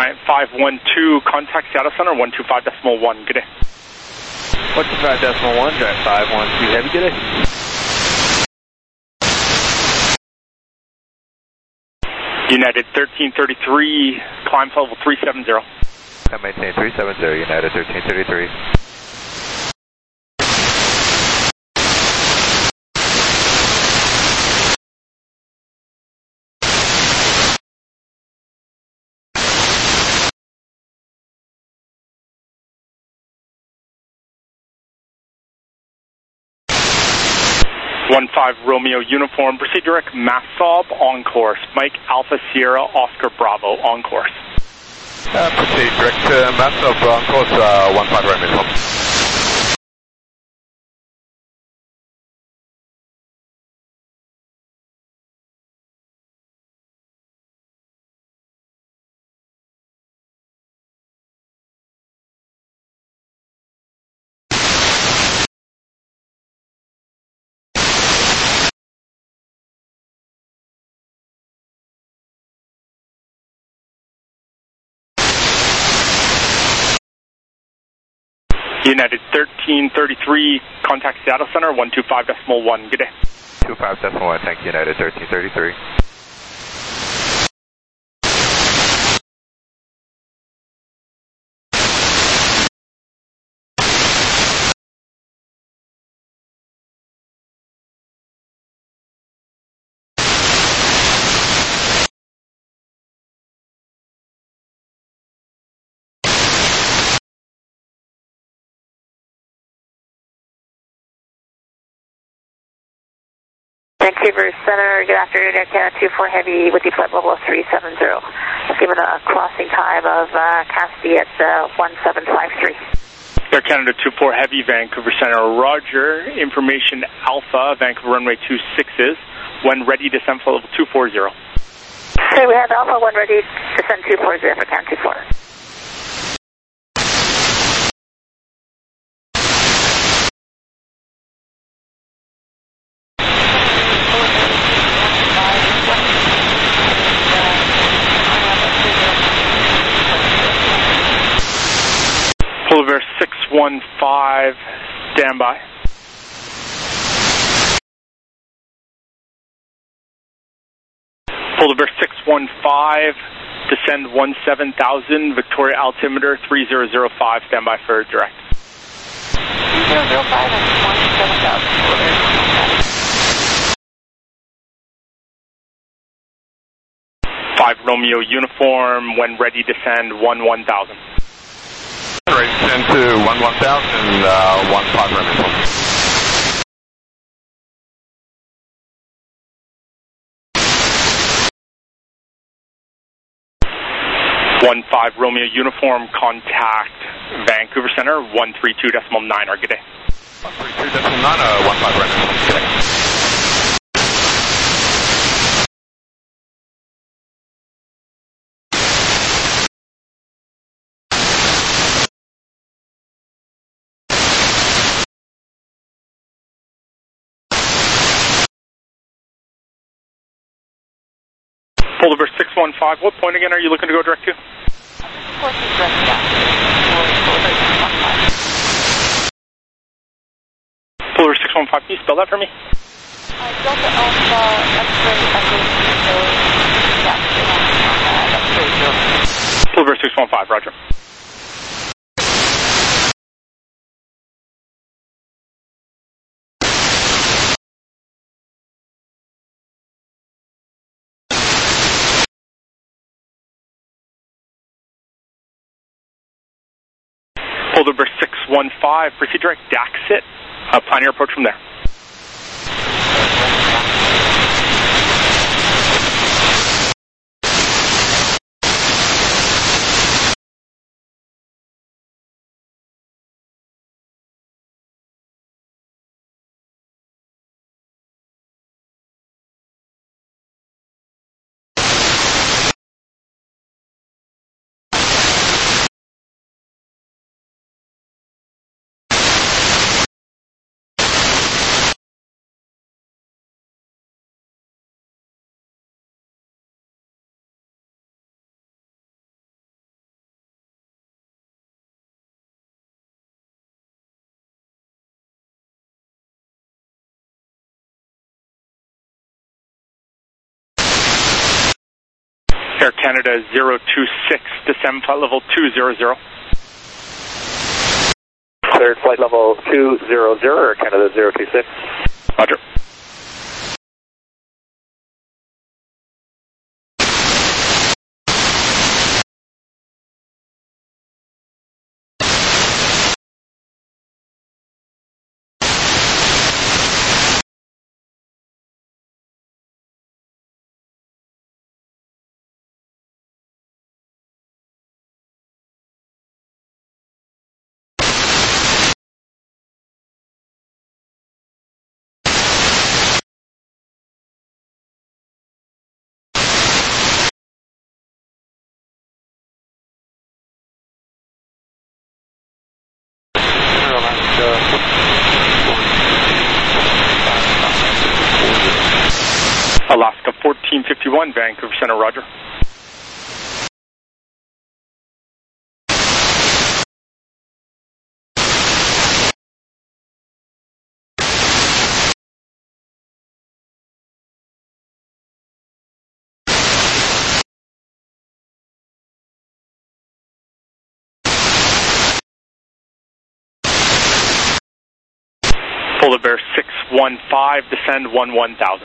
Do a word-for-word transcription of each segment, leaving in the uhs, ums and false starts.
Giant five one two, contact Seattle Center, one two five decimal one, good day. one two five decimal one, Giant five one two, heavy, good day. United thirteen thirty-three, climb level three seven zero. I maintain three seven zero, United thirteen thirty-three. one five Romeo Uniform, proceed direct Massob on course. Mike Alpha Sierra Oscar Bravo on course. Uh, proceed direct to Massob on course, uh, one five Romeo Uniform. United thirteen thirty-three, contact Seattle Center, one two five decimal one, good day. two five decimal one, thank you, United thirteen thirty-three. Vancouver Center, good afternoon, Air Canada two four Heavy with the flight level of three seven zero. Given a crossing time of uh, Cassidy at uh, one seven five three. Air Canada two four Heavy, Vancouver Center, roger. Information Alpha, Vancouver runway two sixes. When ready, descend flight level two four zero. Okay, we have Alpha one ready, descend two four zero for Can two four. Boulevard six one five, standby. Boulevard six one five, descend one seven thousand, Victoria altimeter three zero zero five, standby for direct. three zero zero five and one seven thousand. five Romeo Uniform, when ready, descend one one thousand. Ready to descend to one one thousand, uh, one five Romeo Uniform. one five Romeo Uniform, contact Vancouver Center, one three two decimal nine, or good day. one three two decimal nine, uh, one five Romeo Uniform, good day. Boulevard six one five, what point again are you looking to go direct to? Boulevard six one five, can you spell that for me? Uh, Delta Alpha X-ray Echo Boulevard six one five, roger. Boulevard six one five, proceed direct Daxit, uh, plan your approach from there. Air Canada zero two six, descend flight level two zero zero. Cleared flight level two zero zero, Air Canada zero two six. Roger. Alaska fourteen fifty-one, Vancouver Center, roger. Polar Bear six one five, descend one one thousand.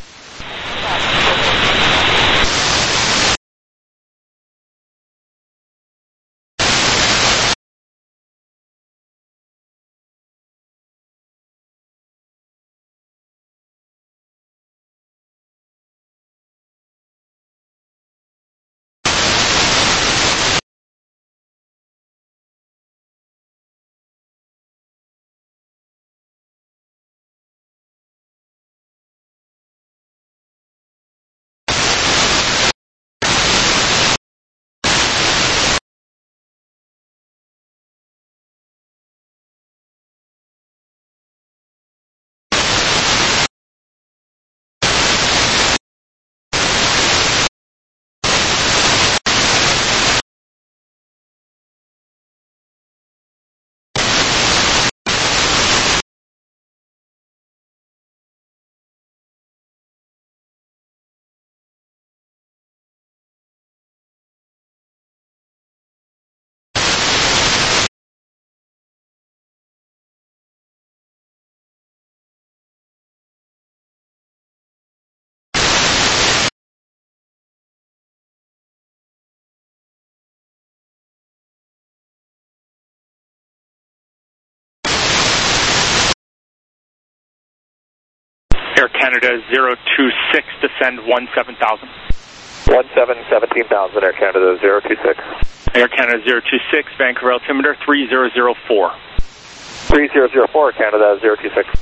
Air Canada zero two six, descend one seven thousand. one seven, seventeen thousand, Air Canada zero two six. Air Canada zero two six, Vancouver altimeter three zero zero four. three zero zero four, Canada zero two six.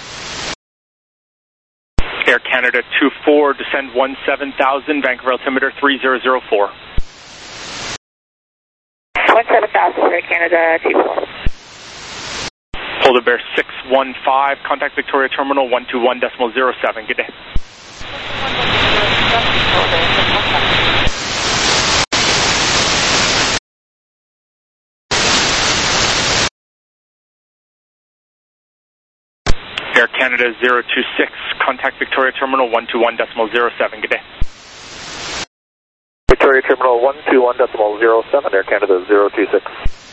Air Canada two four, descend one seven thousand, Vancouver altimeter three zero zero four. one seven thousand, Air Canada two four. Polar Bear six one five, contact Victoria Terminal one two one decimal zero seven. Good day. Air Canada zero two six, contact Victoria Terminal one two one decimal zero seven. Good day. Victoria Terminal one two one decimal zero seven, Air Canada zero two six.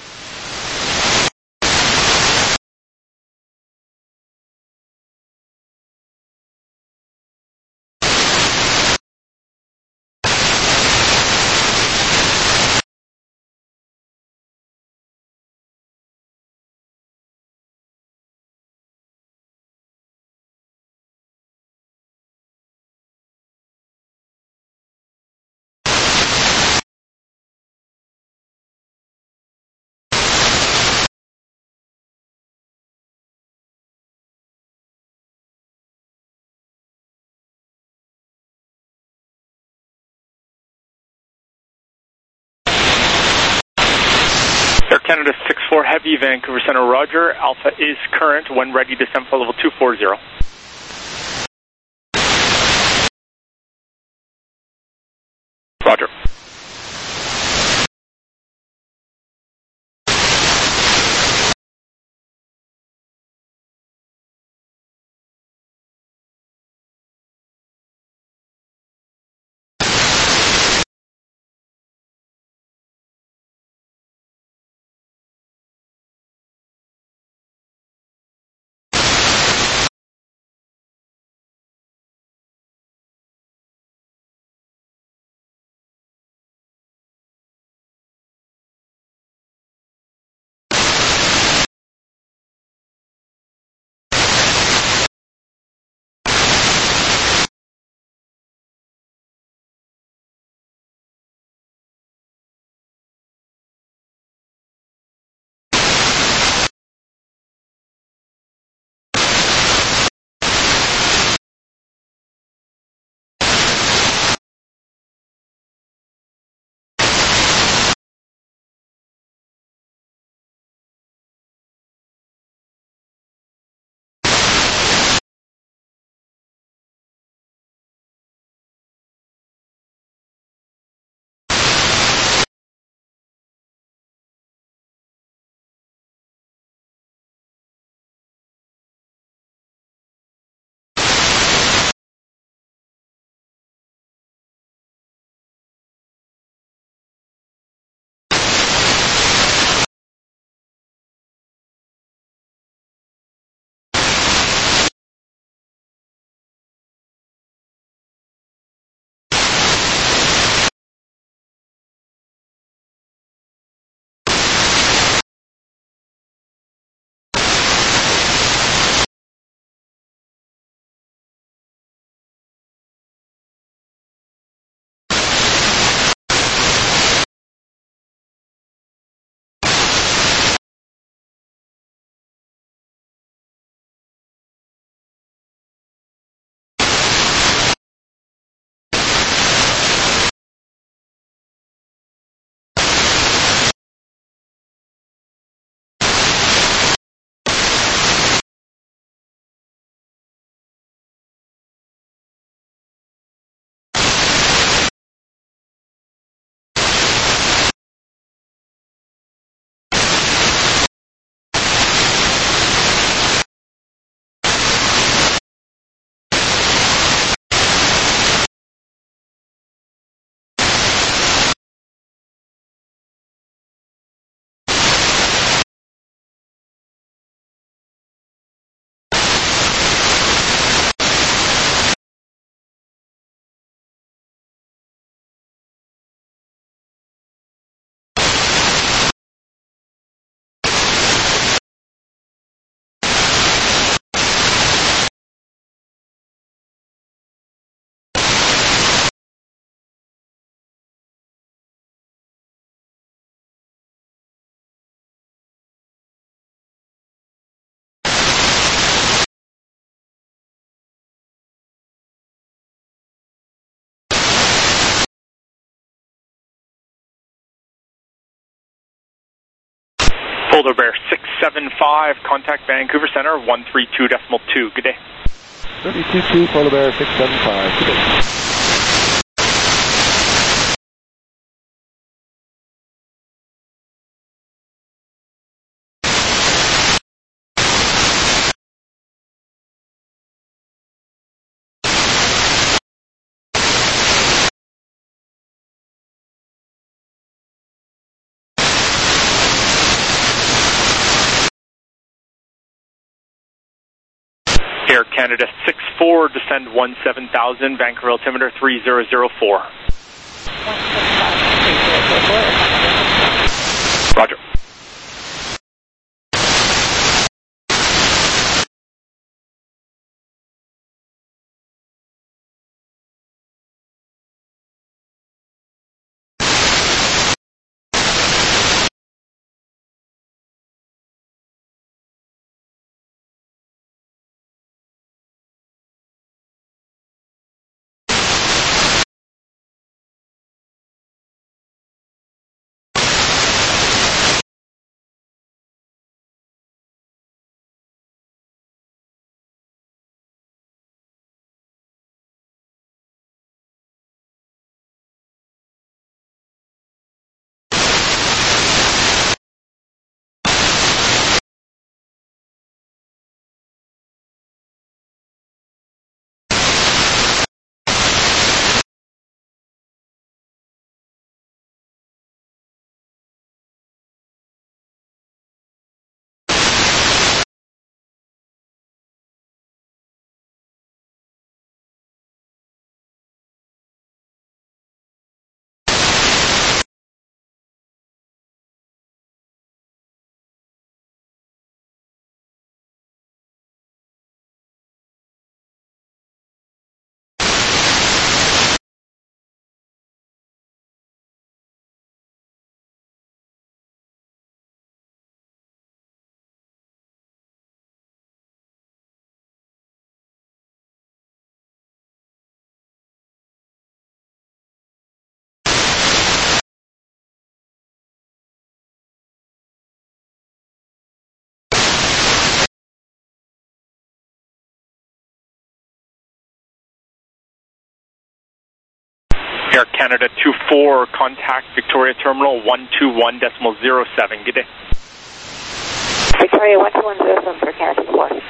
Air Canada six four Heavy, Vancouver Center, roger. Alpha is current. When ready, descend for level two four zero. Roger. Polar Bear six seven five, contact Vancouver Center, one three two decimal two. Good day. three two two, Polar Bear six seven five. Good day. Air Canada six four, descend one seven thousand, Vancouver altimeter three zero zero four. Roger. Air Canada two four, contact Victoria Terminal one two one decimal zero seven. Good day. Victoria one two one zero seven for Canada two four.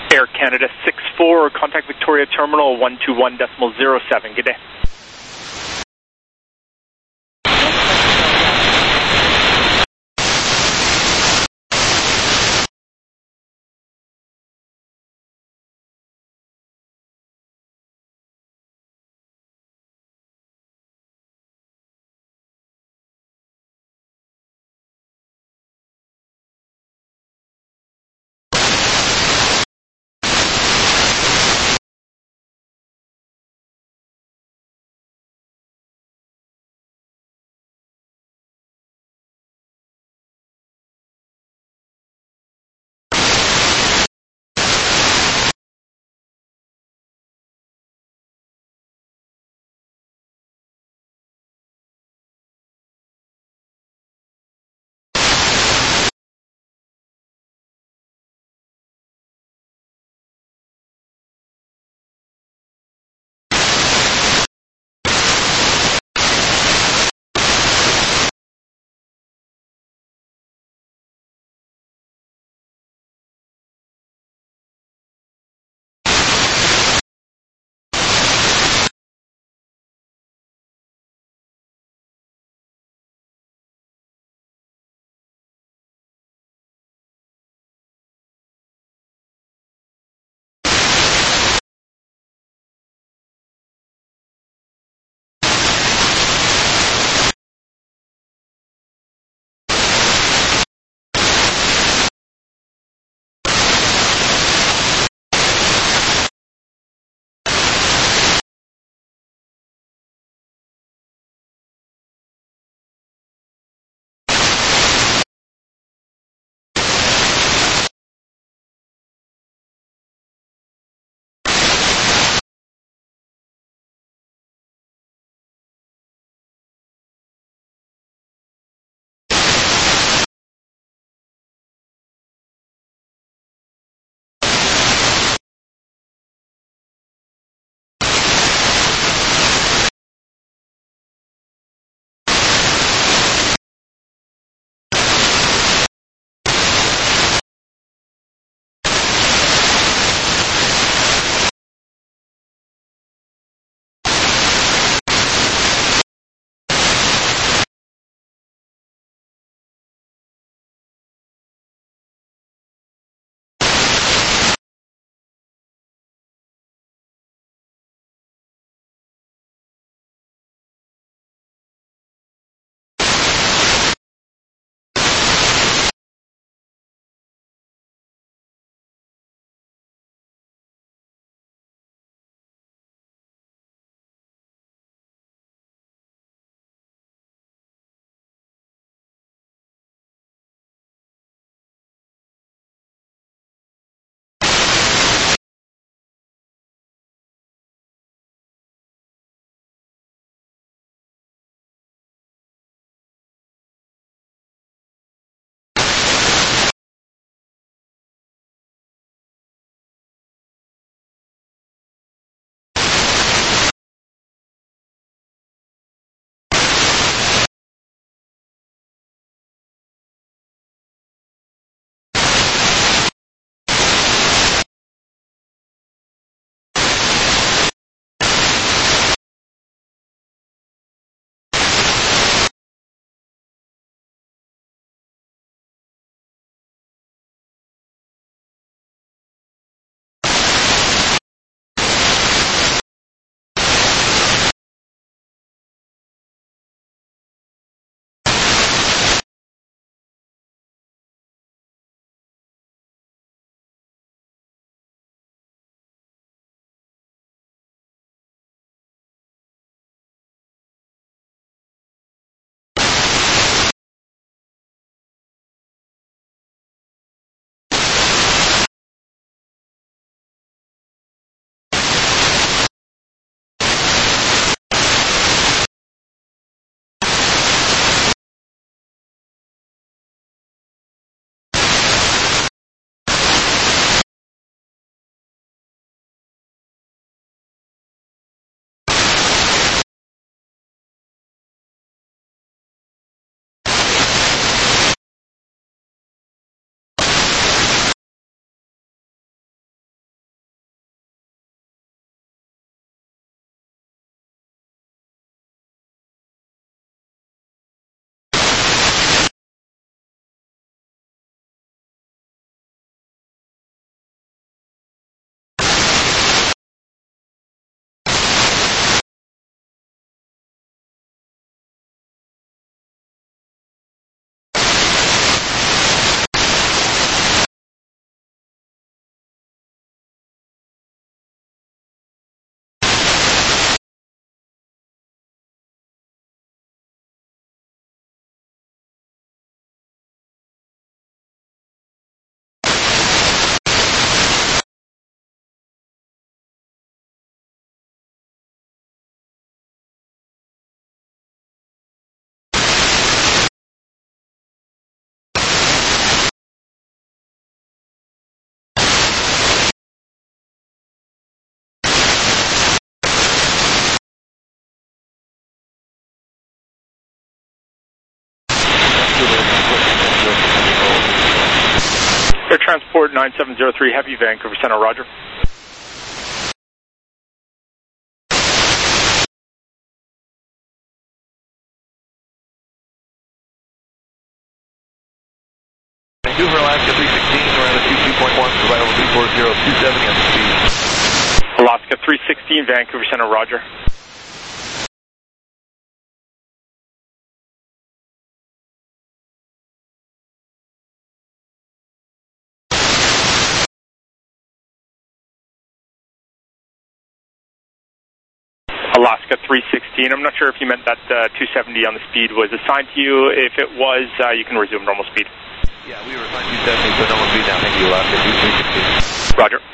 Air Canada six four, contact Victoria Terminal one two one decimal zero seven. Good day. Air Transport nine seven zero three Heavy, Vancouver Center, roger. Vancouver, Alaska three sixteen, around the two two point one, provide over three four zero two seventy on the speed. Alaska three sixteen, Vancouver Center, roger. Alaska three sixteen, I'm not sure if you meant that uh, two seventy on the speed was assigned to you. If it was, uh, you can resume normal speed. Yeah, we were assigned two seventy, so normal speed now. Thank you, Alaska three sixteen. Roger.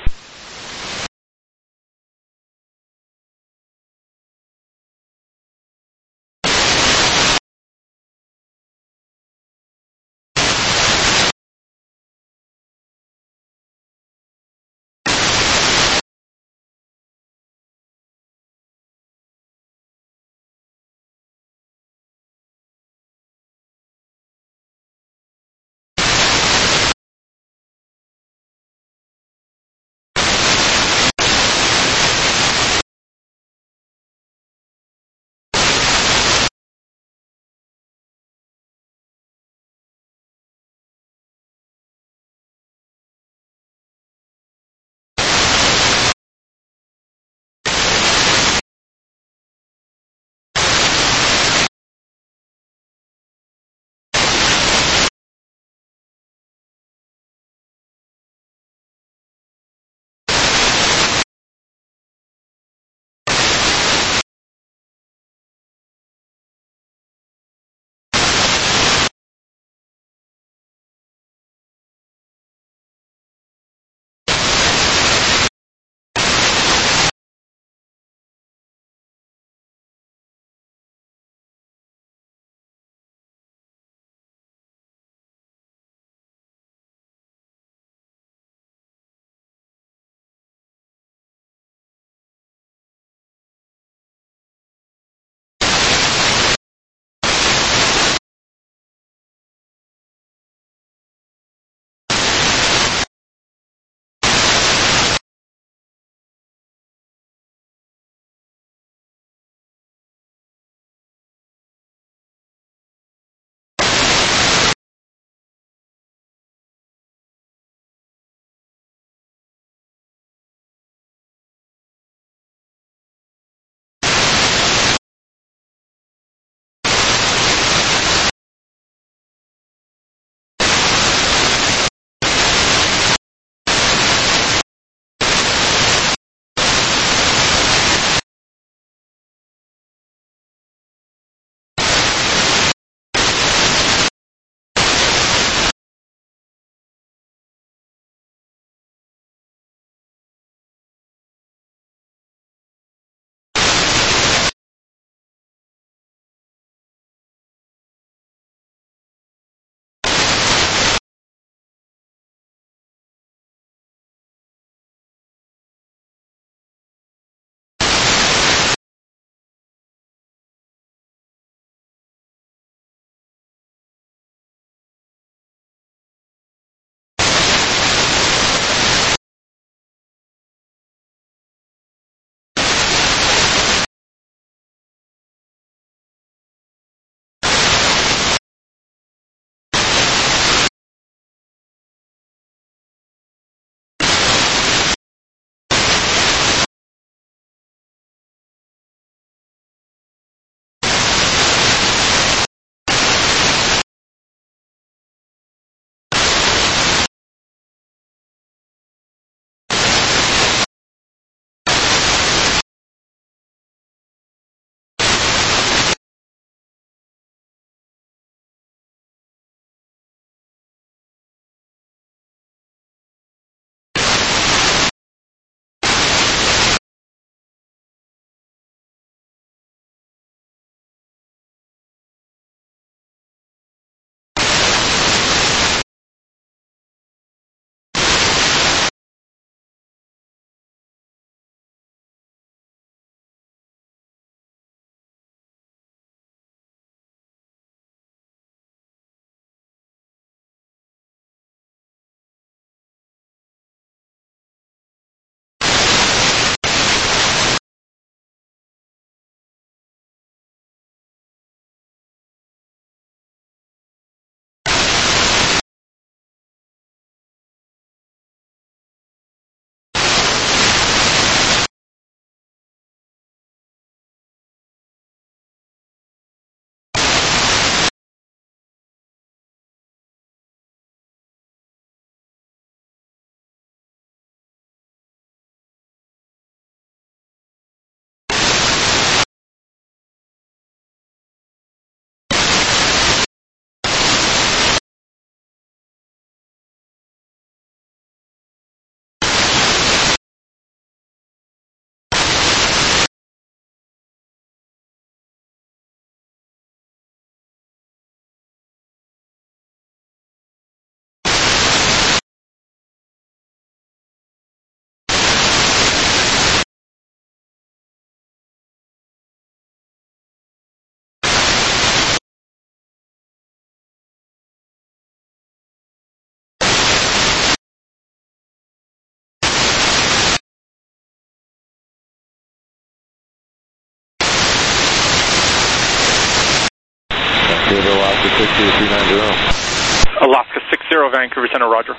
sixty to three nine zero. Alaska six zero, Vancouver Center, roger.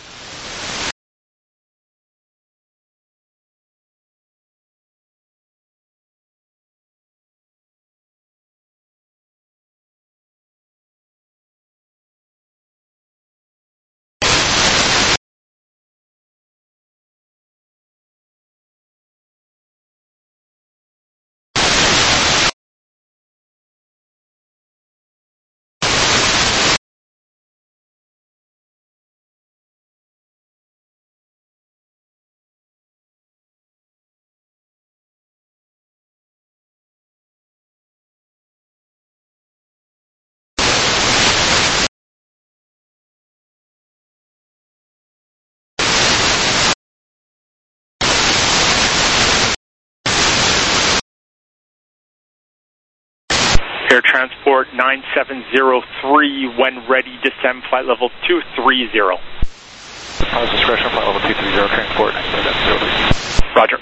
Air Transport nine seven zero three, when ready, descend flight level two three zero. Pilot's discretion, flight level two three zero, transport nine seven zero three. Roger.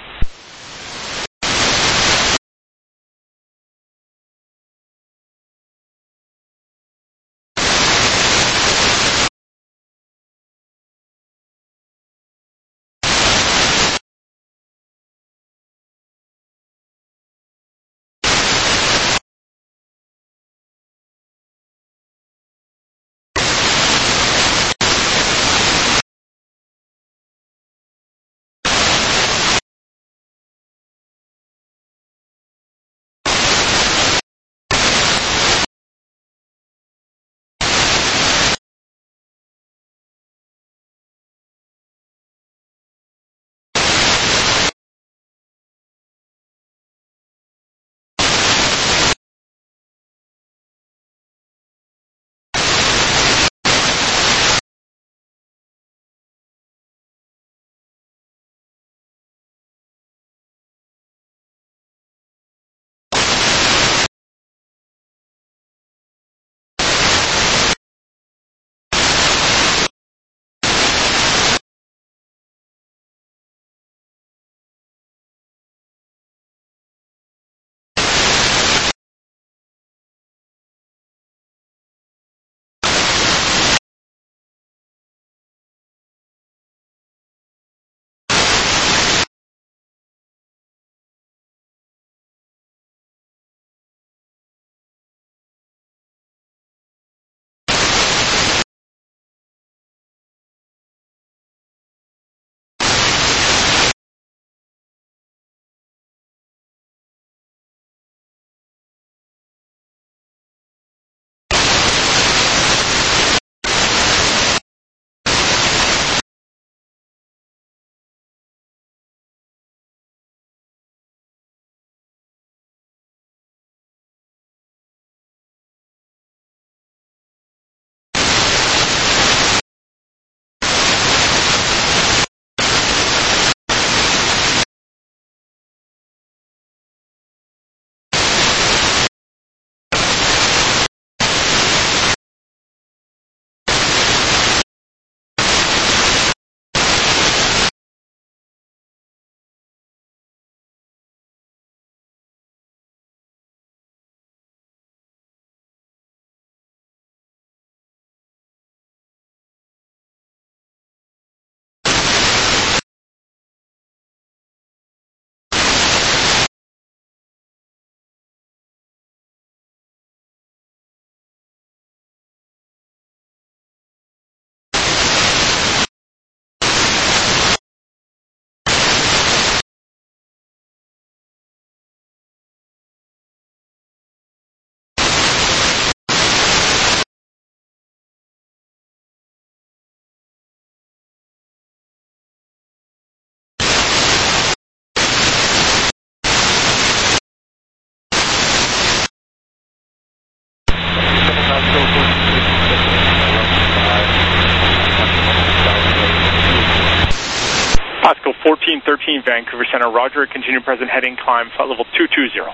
Pascal fourteen thirteen, Vancouver Center, roger. Continue present heading, climb flight level two two zero.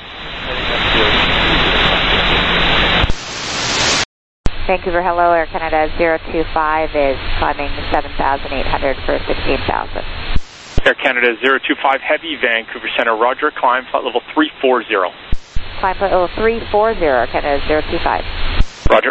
Vancouver, hello, Air Canada zero two five is climbing seven thousand eight hundred for sixteen thousand. Air Canada zero two five Heavy, Vancouver Center, roger. Climb flight level three four zero. Climb flight level three four zero, Air Canada zero two five. Roger.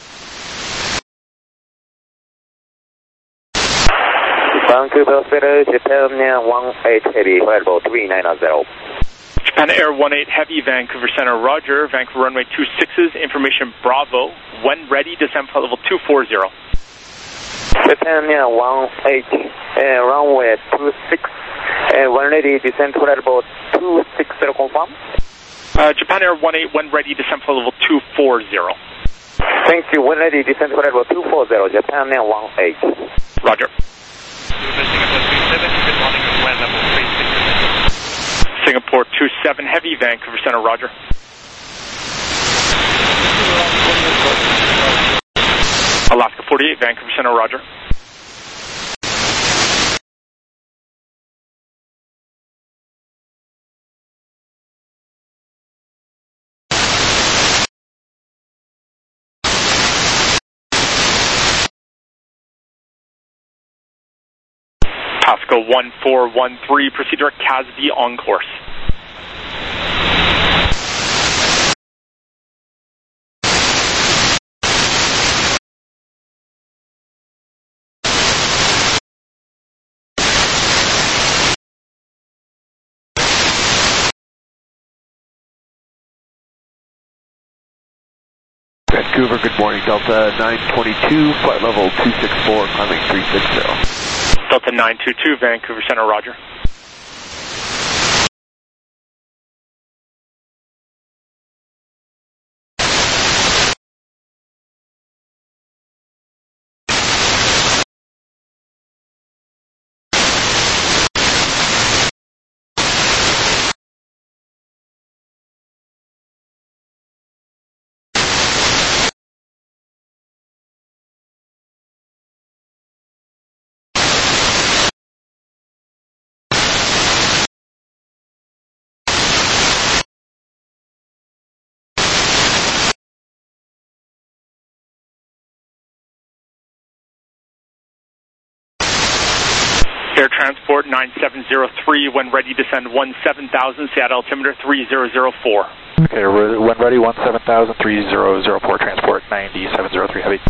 Vancouver City, Japan Air one eight Heavy, flight level three nine zero. Japan Air one eight Heavy, Vancouver Center, Roger. Vancouver runway two sixes, information Bravo. When ready, descend flight level two four zero. Japan Air one eight, uh, runway two six, uh, when ready, descend flight level two six zero, confirm. Uh, Japan Air one eight, when ready, descend flight level two four zero. Thank you, when ready, descend flight level two four zero, Japan Air one eight. Roger. Singapore two seven Heavy, Vancouver Center, Roger. Alaska forty-eight, Vancouver Center, Roger. Pasco one four one three, proceed direct Casby on course. Vancouver, good morning. Delta nine twenty-two, flight level two six four, climbing three six zero. Delta nine two two, Vancouver Center, Roger. Air Transport nine seven zero three, when ready, descend one seven thousand, Seattle altimeter three zero zero four. Okay, when ready, one seven thousand, three zero zero four, transport nine seven zero three Heavy.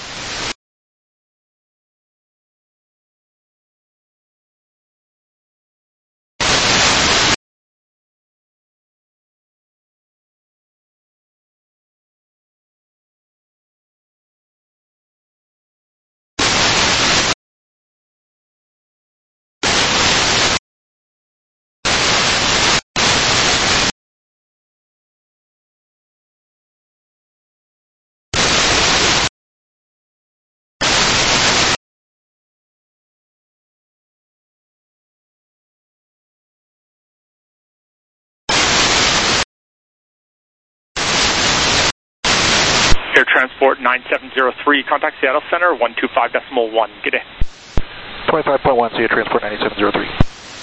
Air Transport nine seven zero three, contact Seattle Center one two five decimal one. Good day. twenty-five point one, Air Transport nine seven zero three.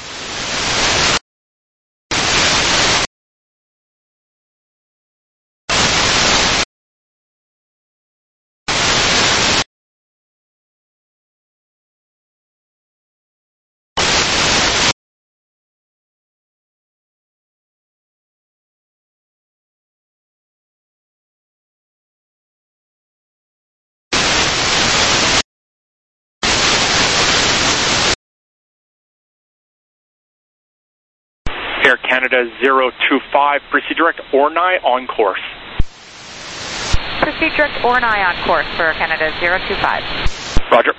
Air Canada zero two five, proceed direct Ornai on course. Proceed direct Ornai on course for Canada zero two five. Roger.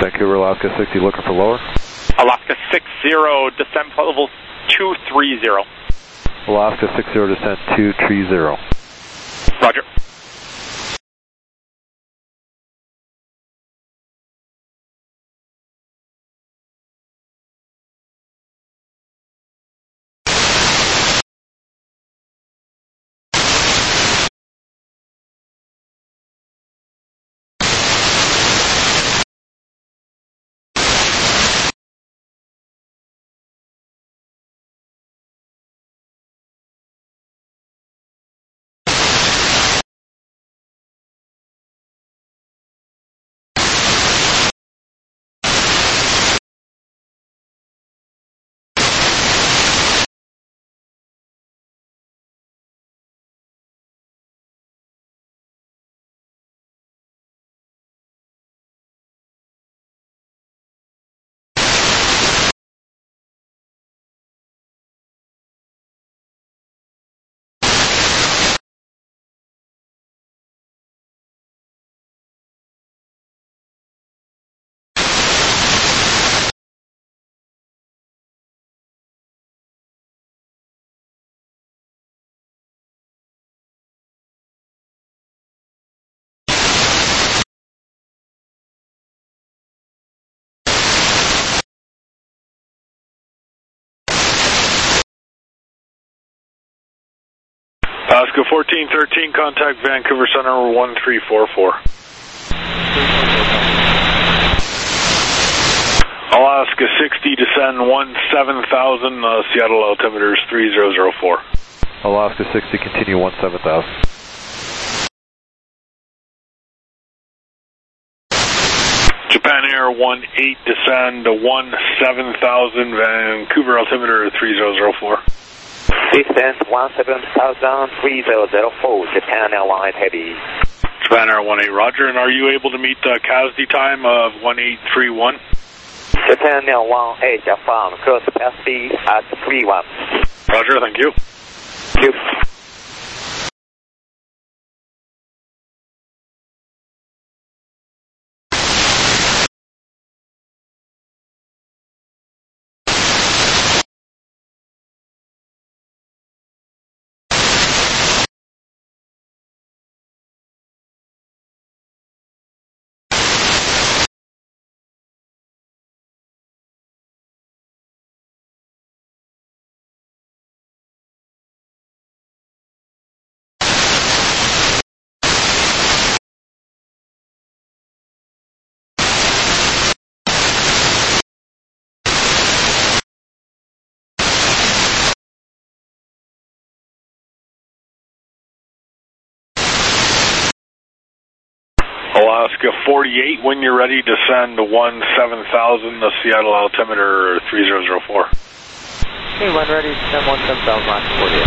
Vancouver, Alaska sixty, looking for lower. Alaska six zero, descent level two three zero. Alaska six zero, descent two three zero. Roger. Alaska fourteen thirteen, contact Vancouver Center one three four four. Alaska sixty, descend one seven thousand, uh, Seattle altimeter is three zero zero four. Alaska sixty, continue one seven thousand. Japan Air one eight, descend one seven thousand, Vancouver altimeter three zero zero four. Distance one seven thousand, three zero zero four, Japan Airlines Heavy. Japan Air one eight, roger, and are you able to meet the C A S D time of one eight three one? Japan Air one eight, affirm, close capacity at three one. Roger, thank you. Thank you. Alaska forty-eight, when you're ready, descend one seven thousand, the Seattle altimeter three zero zero four. Okay, when ready, descend one seven thousand, Alaska forty-eight.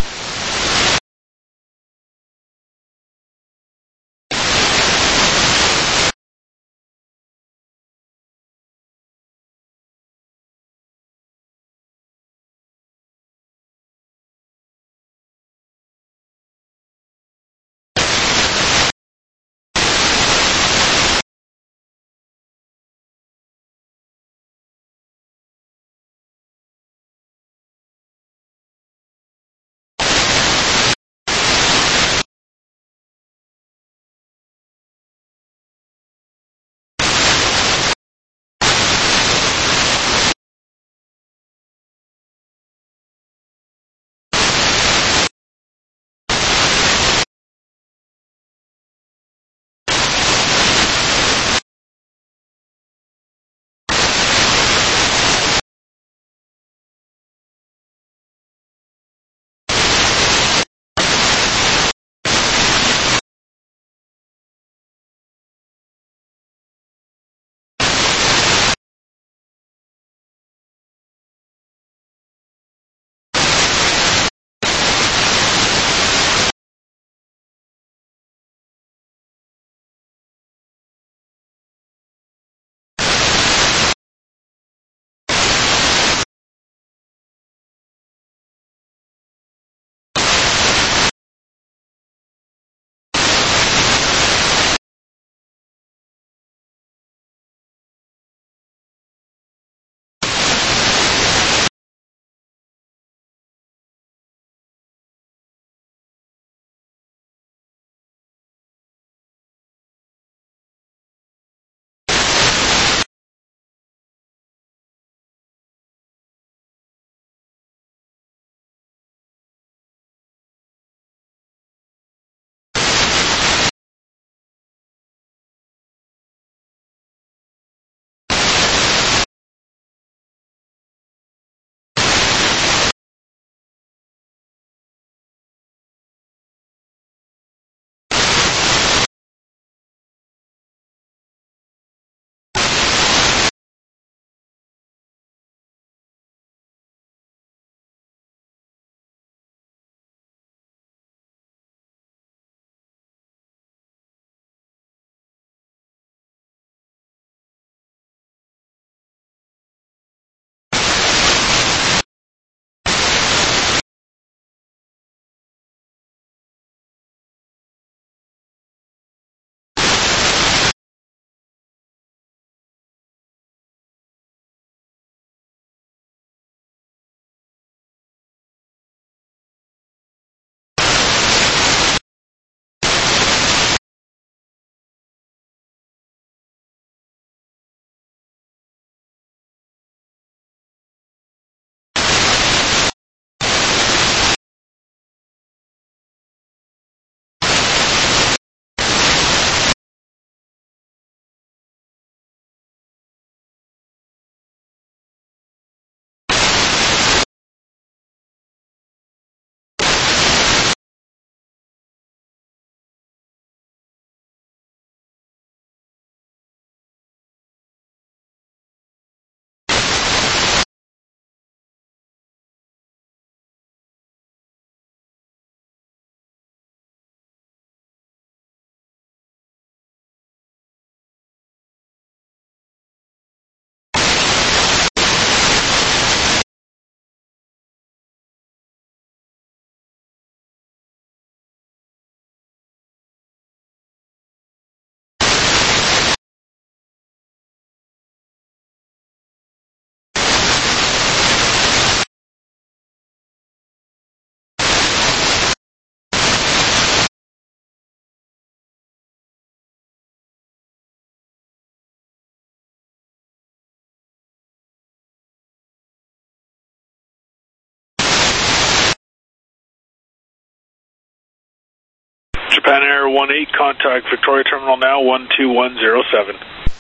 Japan Air one eight, contact Victoria Terminal now, one two one zero seven.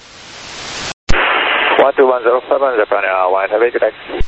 one two one zero seven, Japan Air one, have a good day.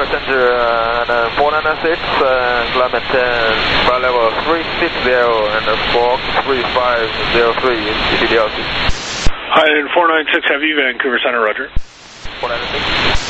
passenger uh, four nine six, uh, climb maintain flight level three six zero and squawk three five zero three, G T D L C. Hi, and four nine six Heavy, Vancouver Center, roger. four nine six.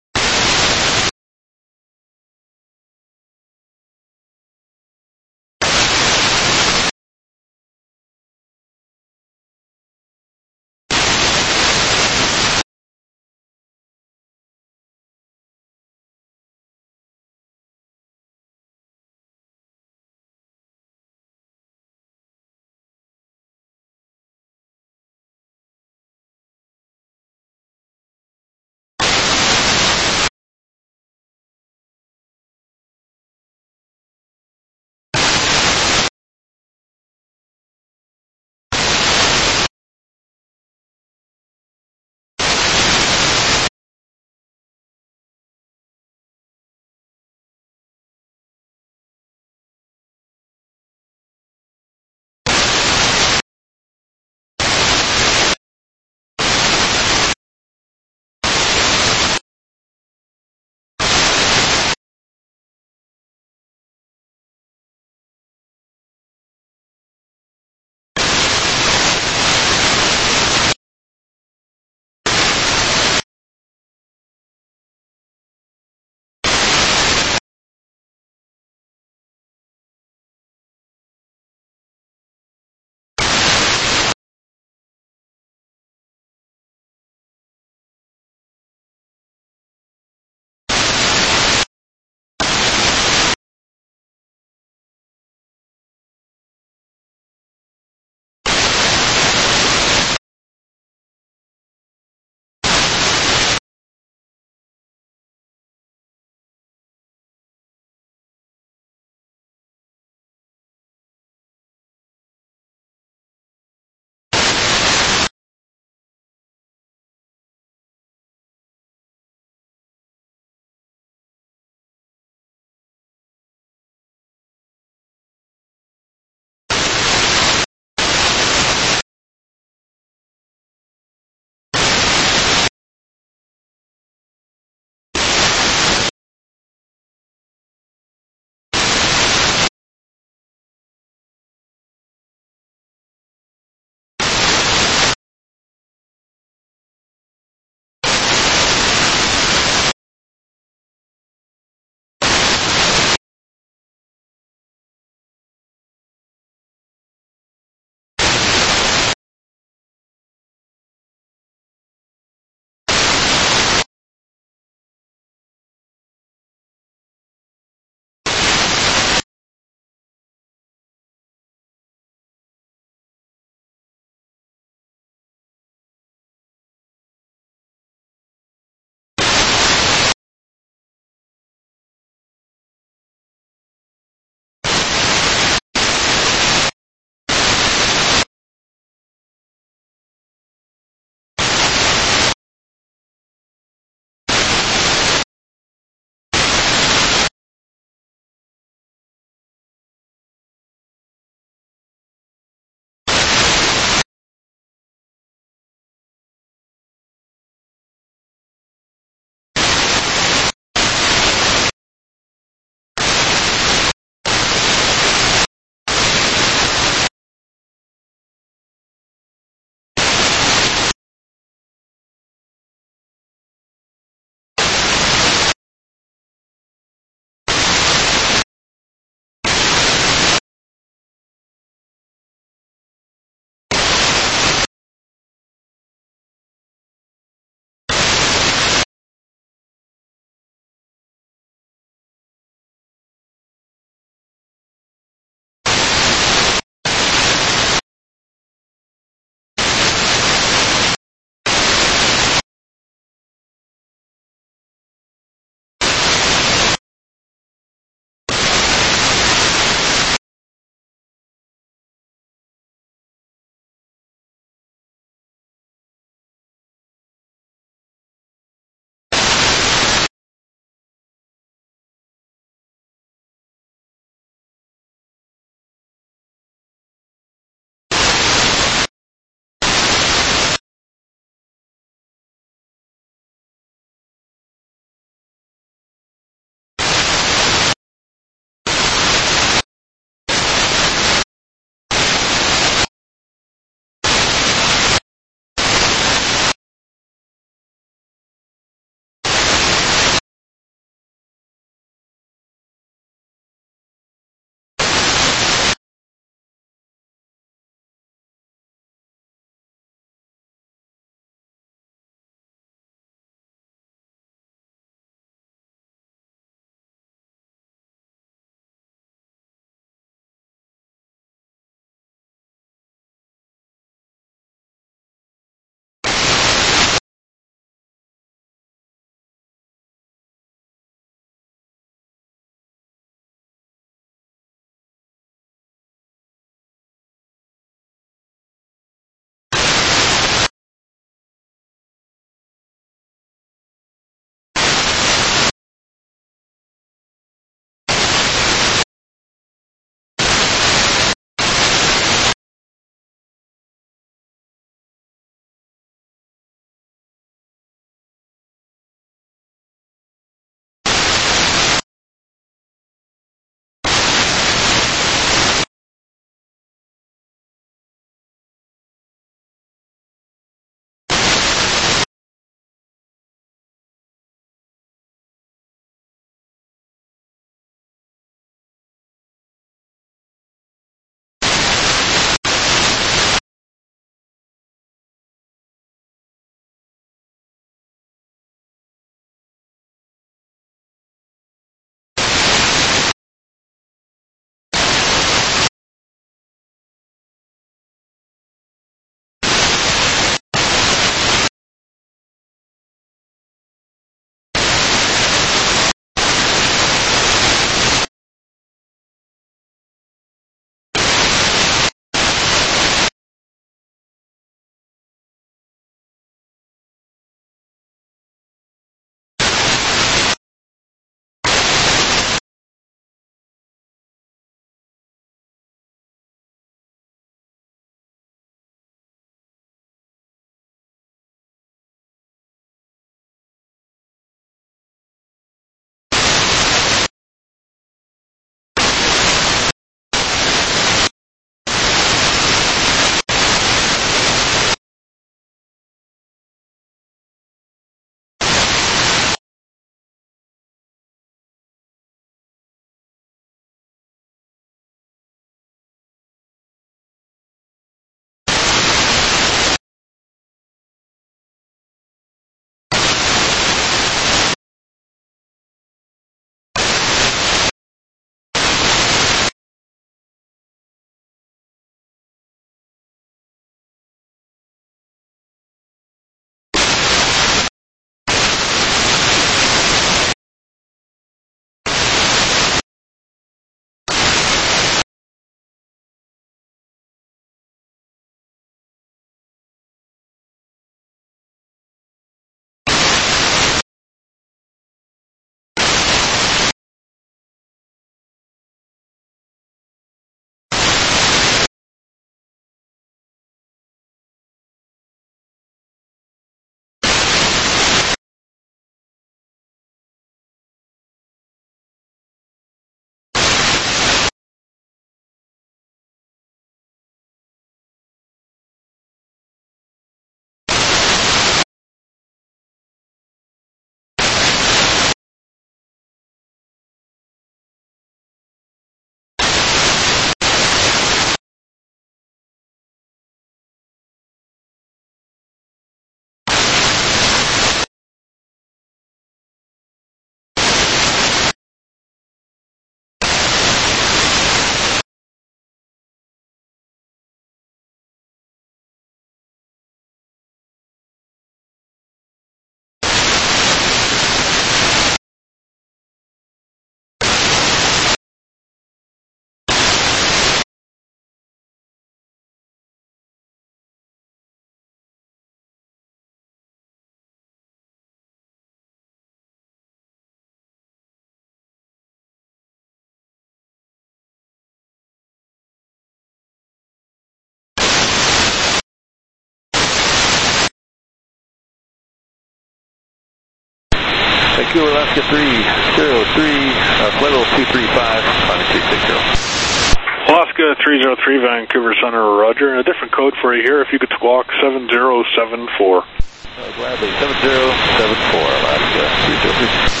Vancouver, Alaska three zero three, uh, flight level two three five, climbing three six zero. Alaska three zero three, Vancouver Center, roger. And a different code for you here, if you could squawk seven zero seven four. Uh, gladly, seven zero seven four, Alaska three zero three.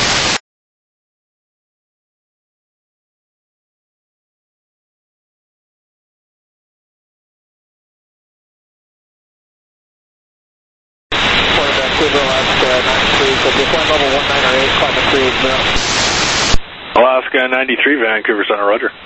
Alaska ninety-three, Vancouver Center, roger.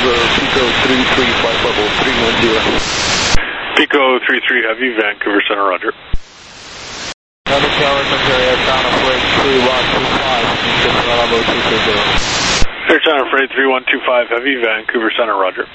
Vancouver, Pico three three, flight level three one zero. Pico three three Heavy, Vancouver Center, roger. Heavy Tower, Center, Air China Freight three one two five, flight level two two zero. Air China Freight three one two five Heavy, Vancouver Center, roger.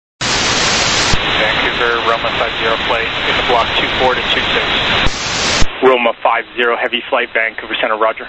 Vancouver, Roma five zero plate, in the block two four to two six. Roma five zero, heavy flight, Vancouver Center, roger.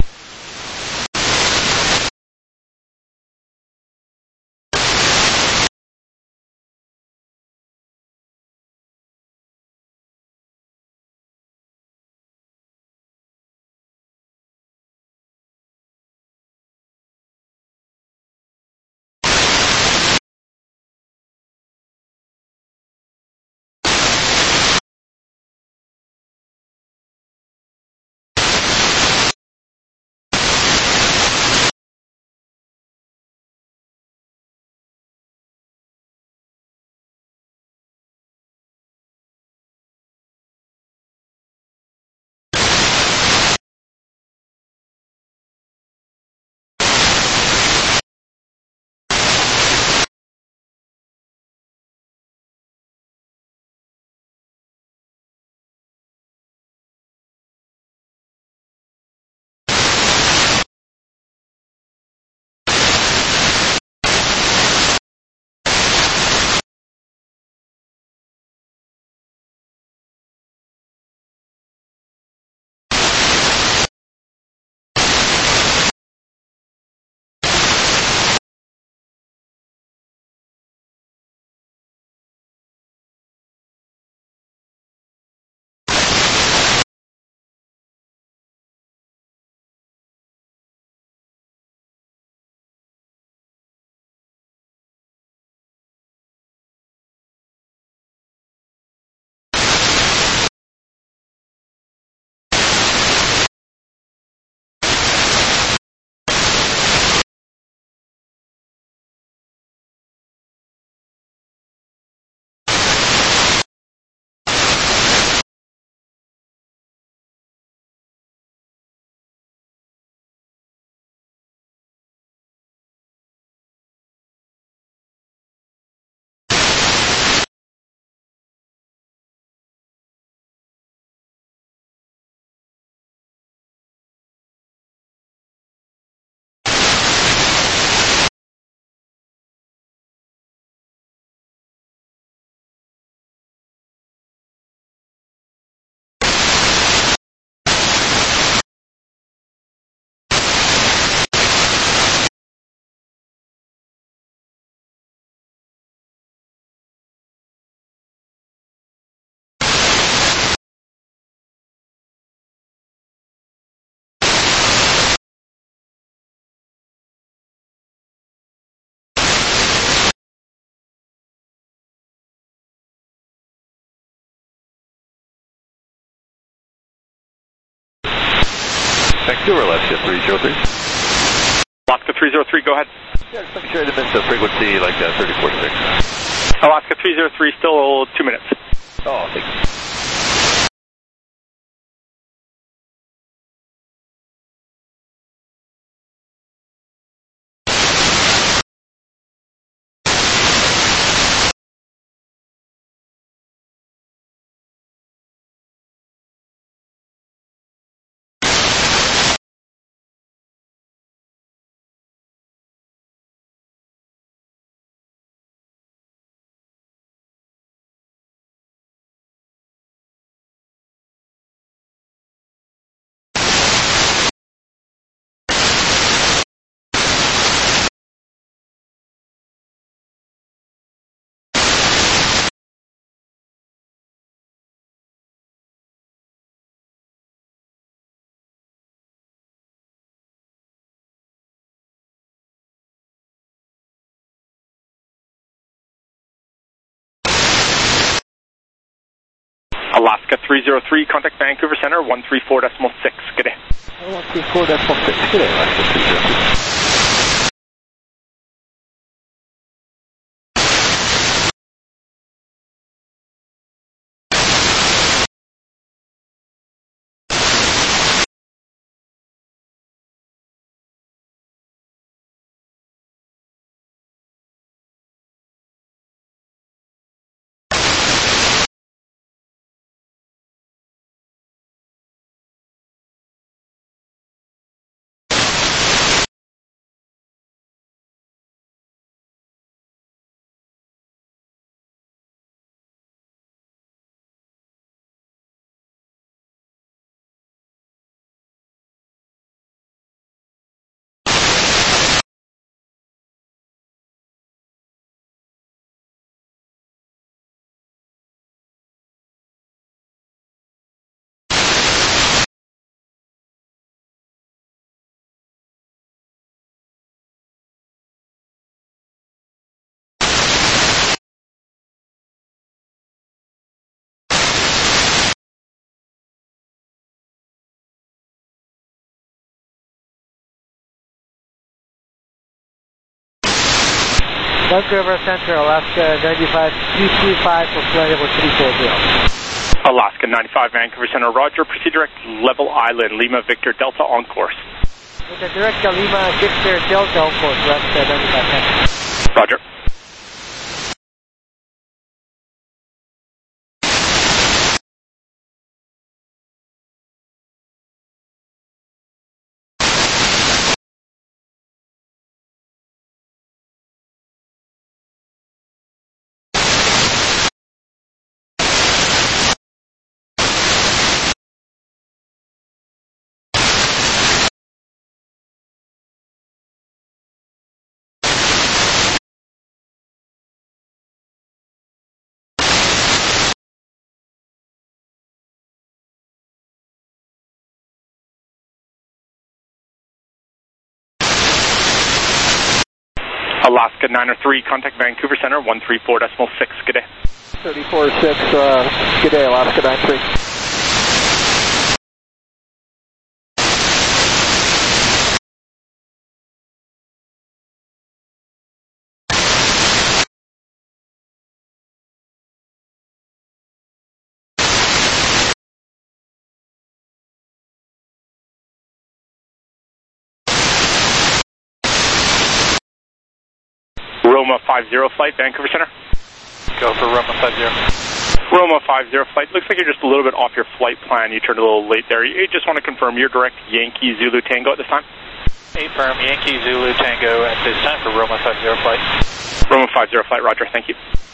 Vancouver, Alaska three zero three. Alaska three zero three, go ahead. Yeah, just making sure I didn't miss the frequency like uh, thirty-four six. Alaska three zero three, still two minutes. Oh, thank you. Alaska three zero three, contact Vancouver Center, one three four point six. Good day. one three four point six. Good day, Alaska three zero three. Vancouver Center, Alaska ninety-five two two five for flight level three four zero. Alaska ninety-five, Vancouver Center, Roger. Proceed direct level island, Lima Victor Delta on course. With the direct to Lima Victor Delta on course, Alaska ninety-five ten. Roger. Alaska nine oh three, contact Vancouver Center, one three four decimal six, good day. thirty-four six, uh, good day, Alaska nine three. Roma five zero flight, Vancouver Center. Go for Roma five zero. Roma five zero flight, looks like you're just a little bit off your flight plan. You turned a little late there. You just want to confirm you're direct Yankee Zulu Tango at this time? A firm, Yankee Zulu Tango at this time for Roma five zero flight. Roma five zero flight, Roger, thank you.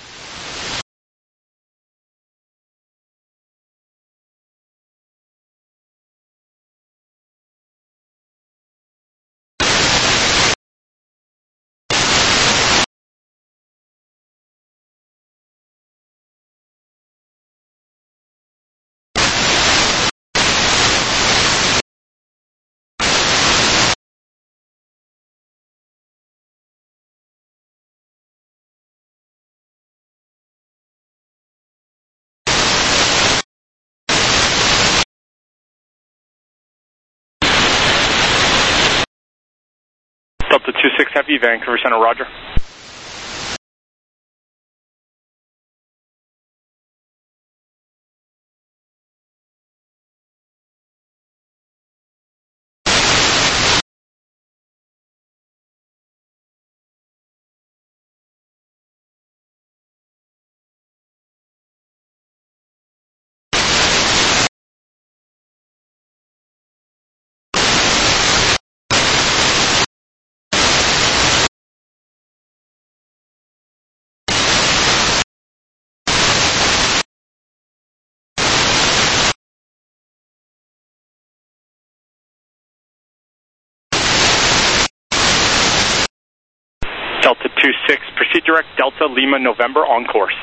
Delta two six Heavy, Vancouver Center, Roger. Delta two six, proceed direct Delta Lima November on course.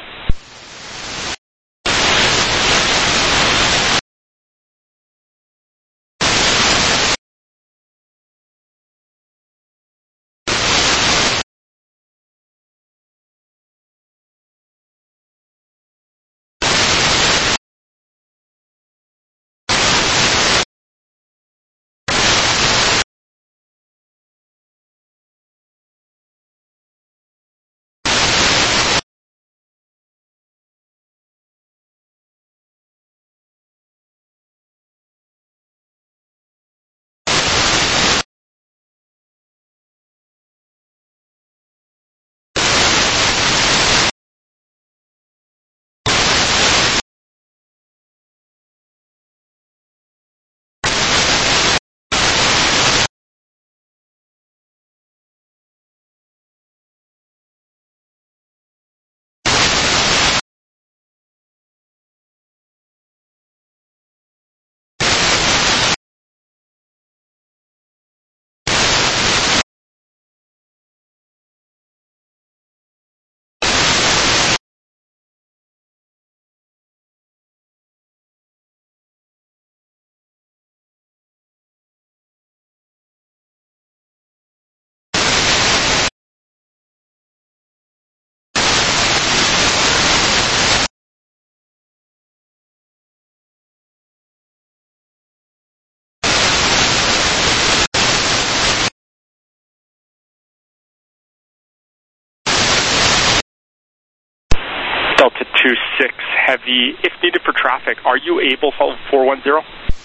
Delta two six Heavy, if needed for traffic, are you able to follow four one zero?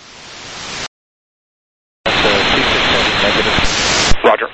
Roger.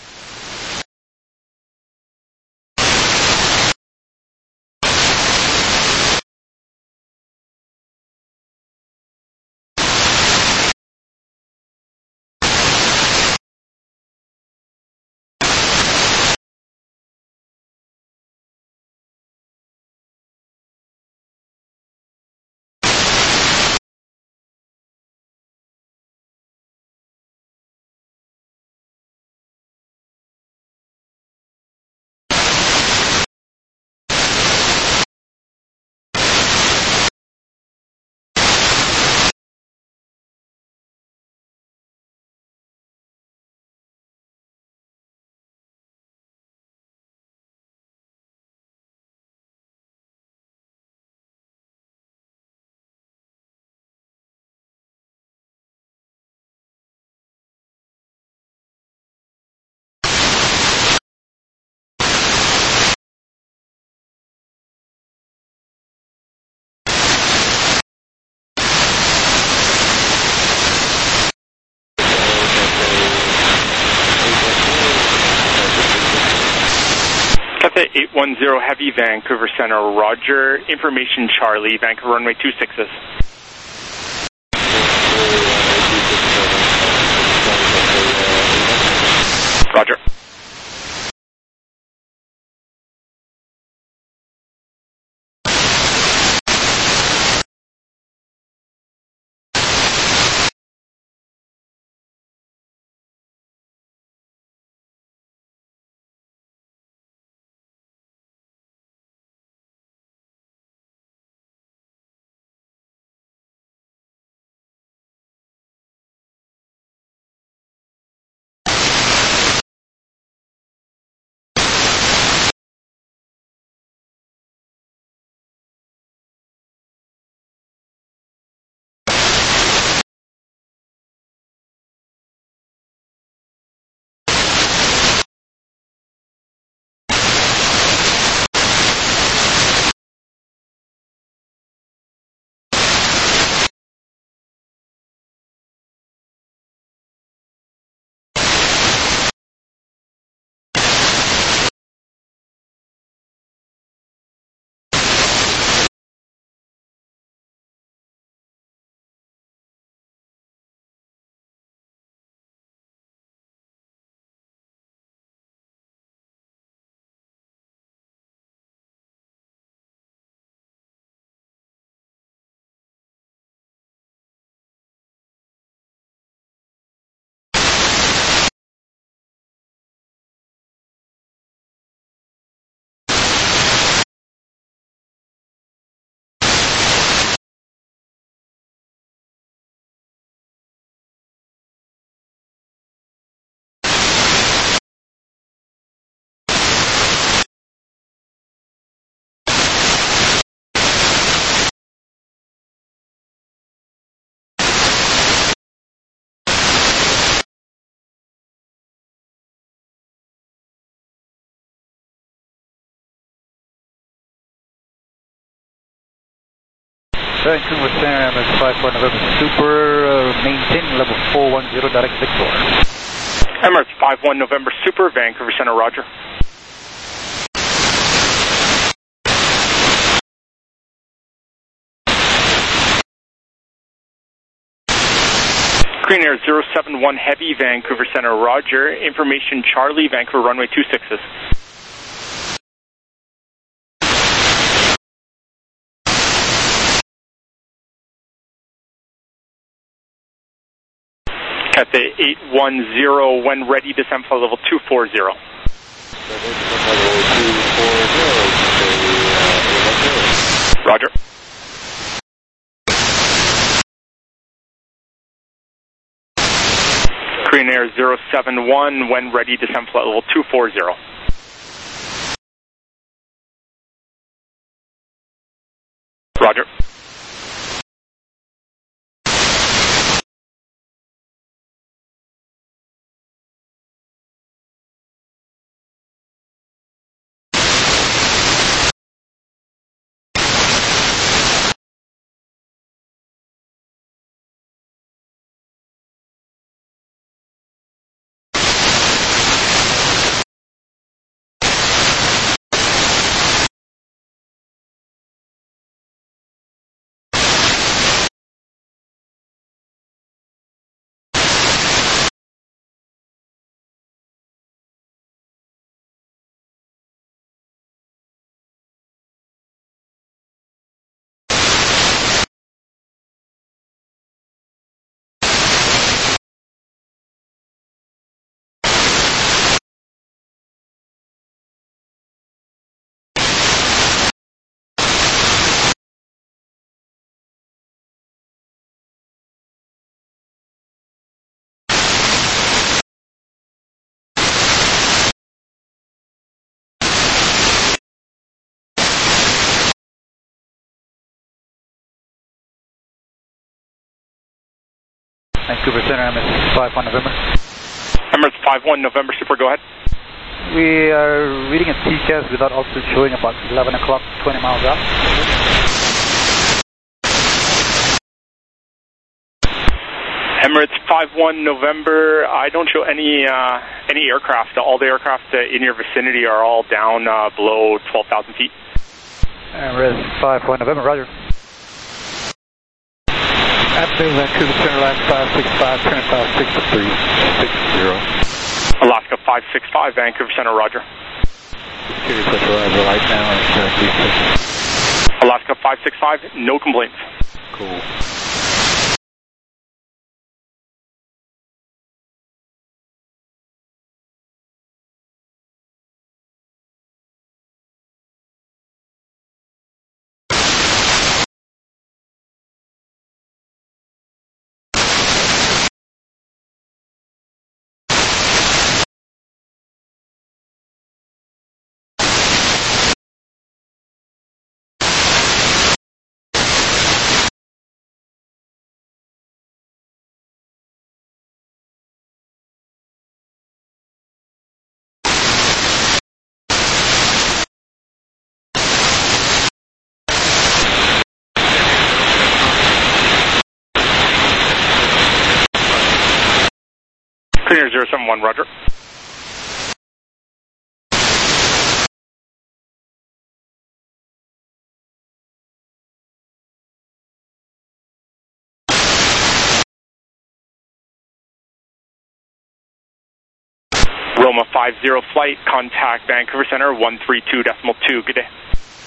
Cathay eight one zero Heavy, Vancouver Center, Roger. Information Charlie, Vancouver runway two sixes. Roger. Vancouver Center, M S five four November Super, uh, maintain level four one zero, direct Victor. M S five one November Super, Vancouver Center, Roger. Green Air zero seven one Heavy, Vancouver Center, Roger. Information Charlie, Vancouver runway two sixes. Cathay eight one zero, when ready, descend flight level two four zero. Roger. Korean Air zero seven one, when ready, descend flight level two four zero. Roger. Vancouver Center, M S five one November. Emirates five one November, Super, go ahead. We are reading a T C A S without altitude showing about eleven o'clock, twenty miles out. Emirates five one November, I don't show any uh, any aircraft. All the aircraft uh, in your vicinity are all down uh, below twelve thousand feet. Emirates five one November, roger. Afternoon, Vancouver Center, last five six five, turn five six three six zero. Alaska five six five, Vancouver Center, roger. Curious what the arrival right now is uh, Alaska five six five, no complaints. Cool. Clear zero seven one, roger. Roma five zero flight, contact Vancouver Center one three two decimal two, good day.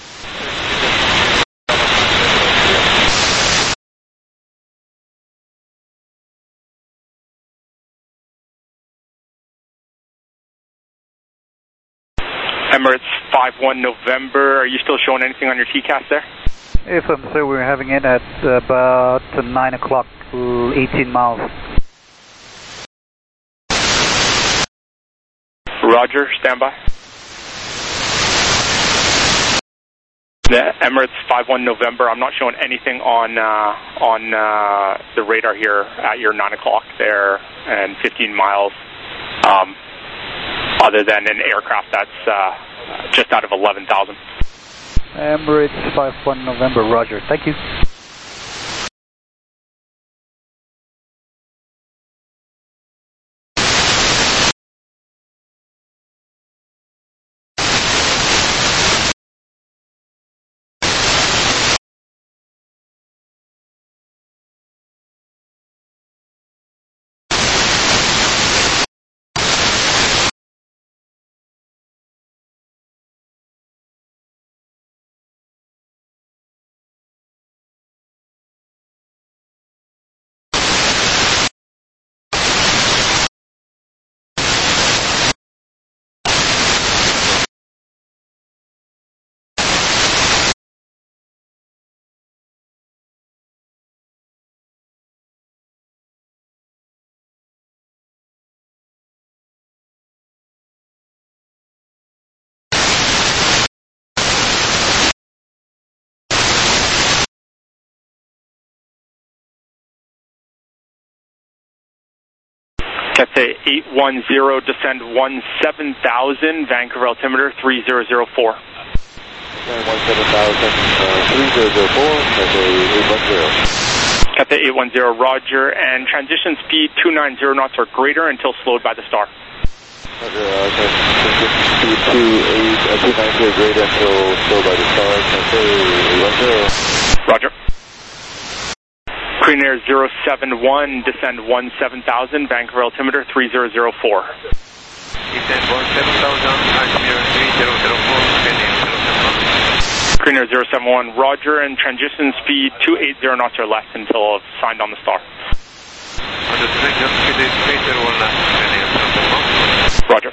Emirates five one November, are you still showing anything on your T C A S there? Yes, I'm sorry, we're having it at about nine o'clock, eighteen miles. Roger, standby. The Emirates five one November, I'm not showing anything on uh, on uh, the radar here at your nine o'clock there and fifteen miles, um, other than an aircraft that's uh, just out of eleven thousand. Emirates five one November, roger, thank you. Cathay eight one zero, descend one seven thousand, Vancouver altimeter three zero zero four. one seven thousand, three zero zero four, Cathay eight one zero. Cathay eight one zero, roger, and transition speed two ninety knots or greater until slowed by the star. Roger, uh, transition speed two ninety or greater until slowed by the star, Cathay eight one zero. Roger. Korean Air zero seven one, descend one seven thousand, Vancouver altimeter three zero zero four. Descend one seven thousand, altimeter three zero zero four, Korean Air zero seven one, roger, and transition speed two eighty knots or less until signed on the star. Roger.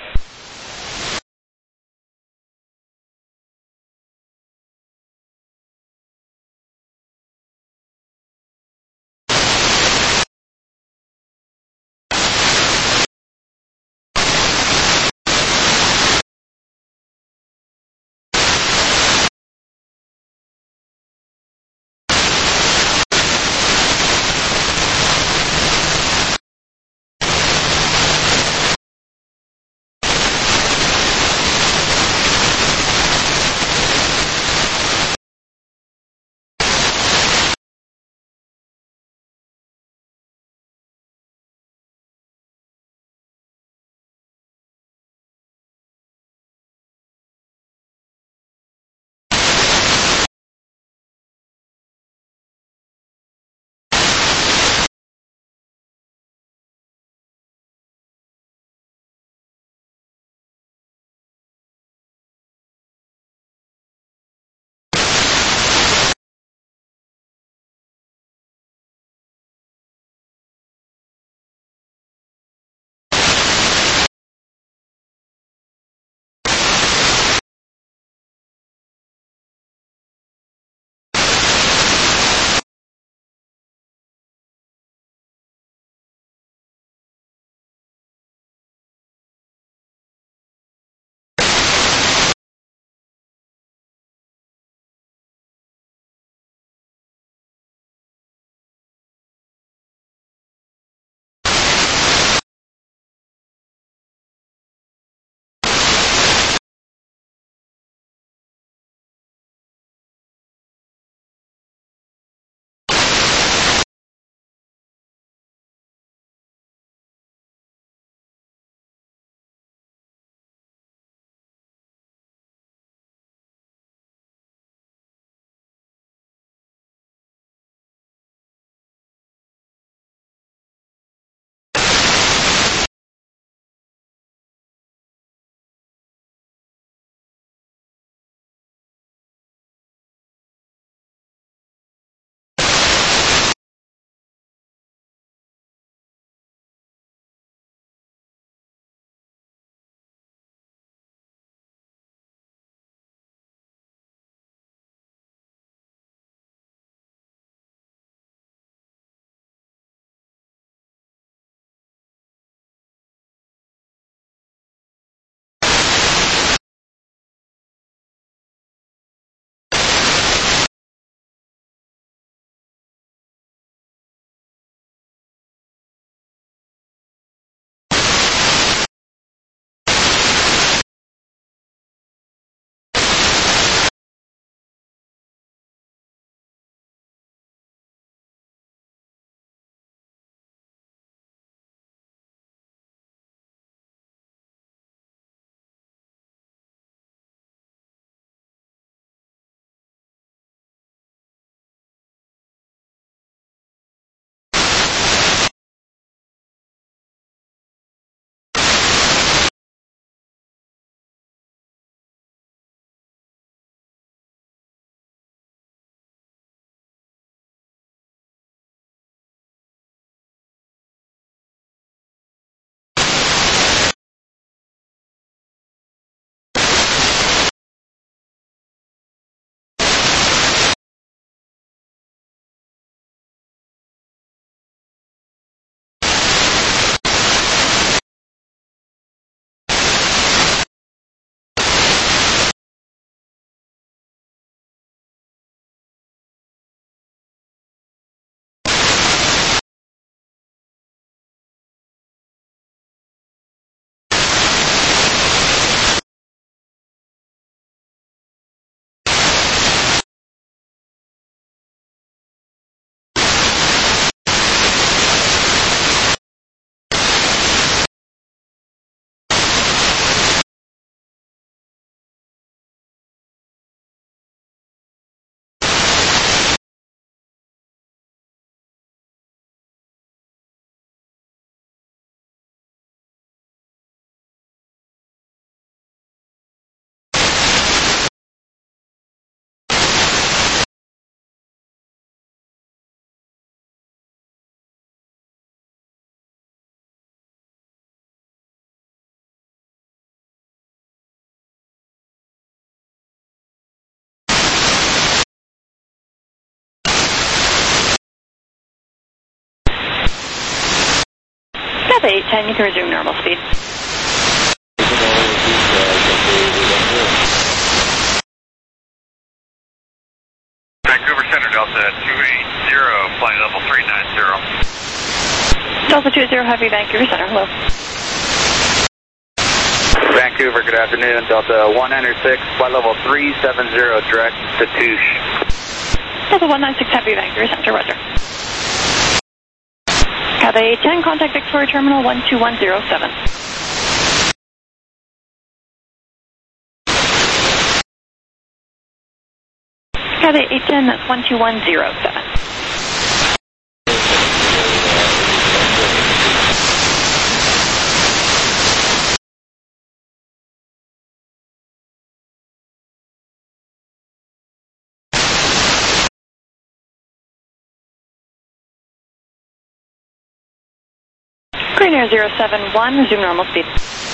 Cathay eight ten, you can resume normal speed. Vancouver Center, Delta two eight zero, flight level three nine zero. Delta two zero Heavy, Vancouver Center, hello. Vancouver, good afternoon. Delta one nine six, flight level three seven zero, direct to Touche. Delta one nine six Heavy, Vancouver Center, roger. Cathay eight ten, contact Victoria Terminal one two one zero seven. Cathay eight ten, that's one two one zero seven. Green Air zero seven one, resume normal speed.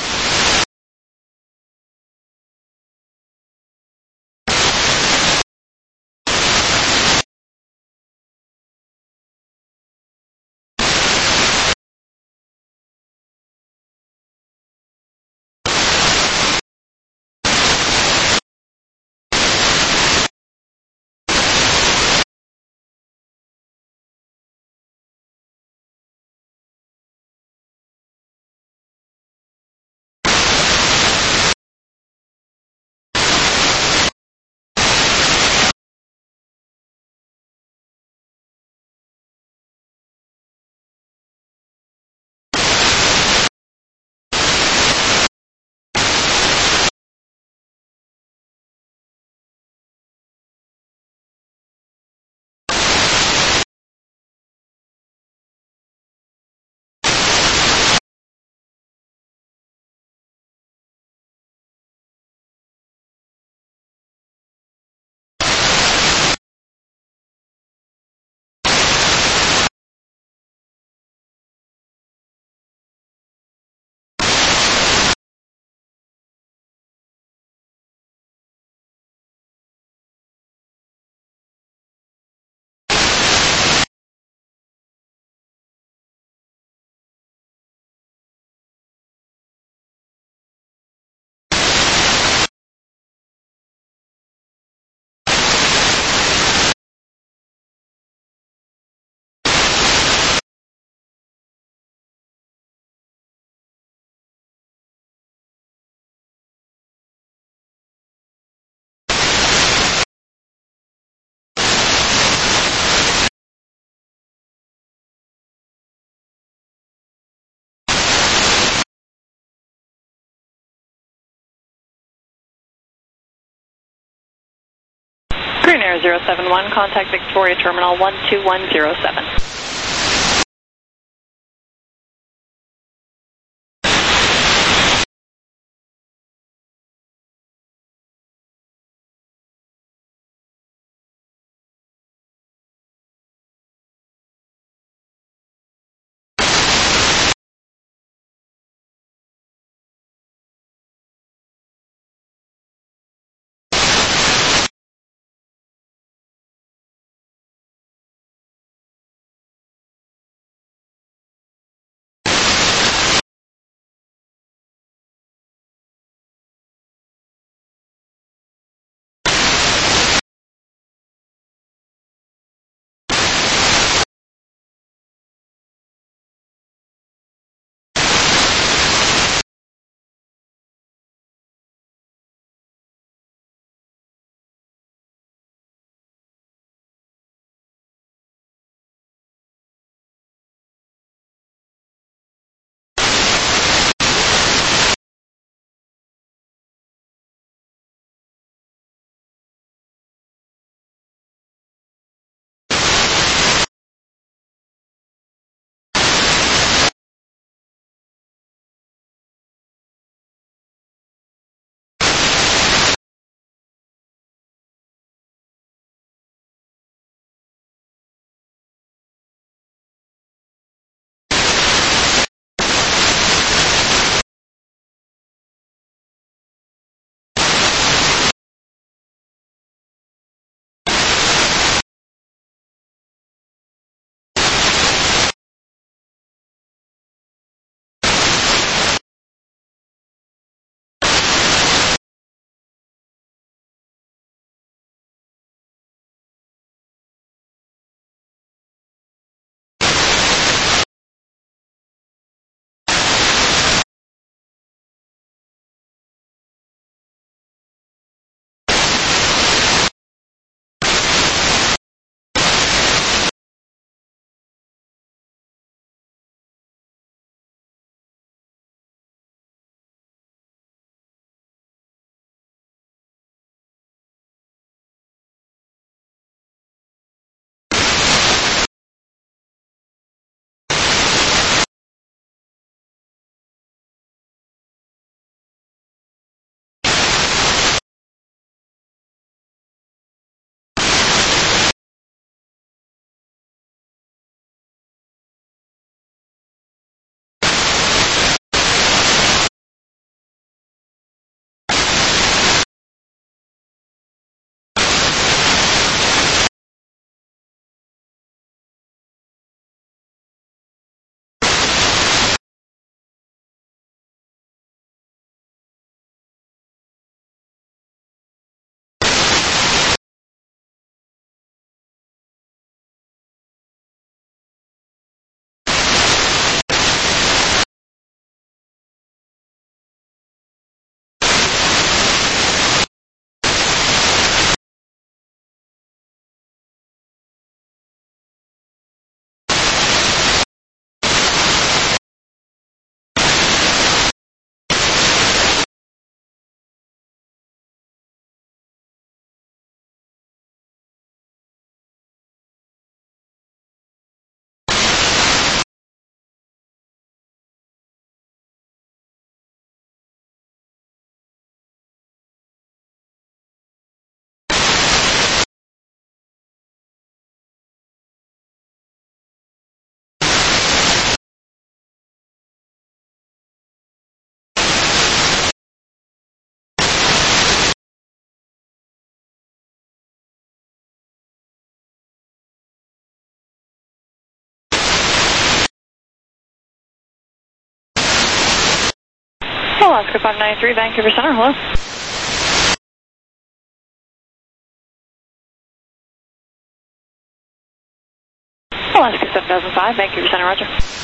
Green Air zero seven one, contact Victoria Terminal one two one zero seven. Alaska five ninety-three, Vancouver Center, hello. Alaska seven thousand five, Vancouver Center, roger.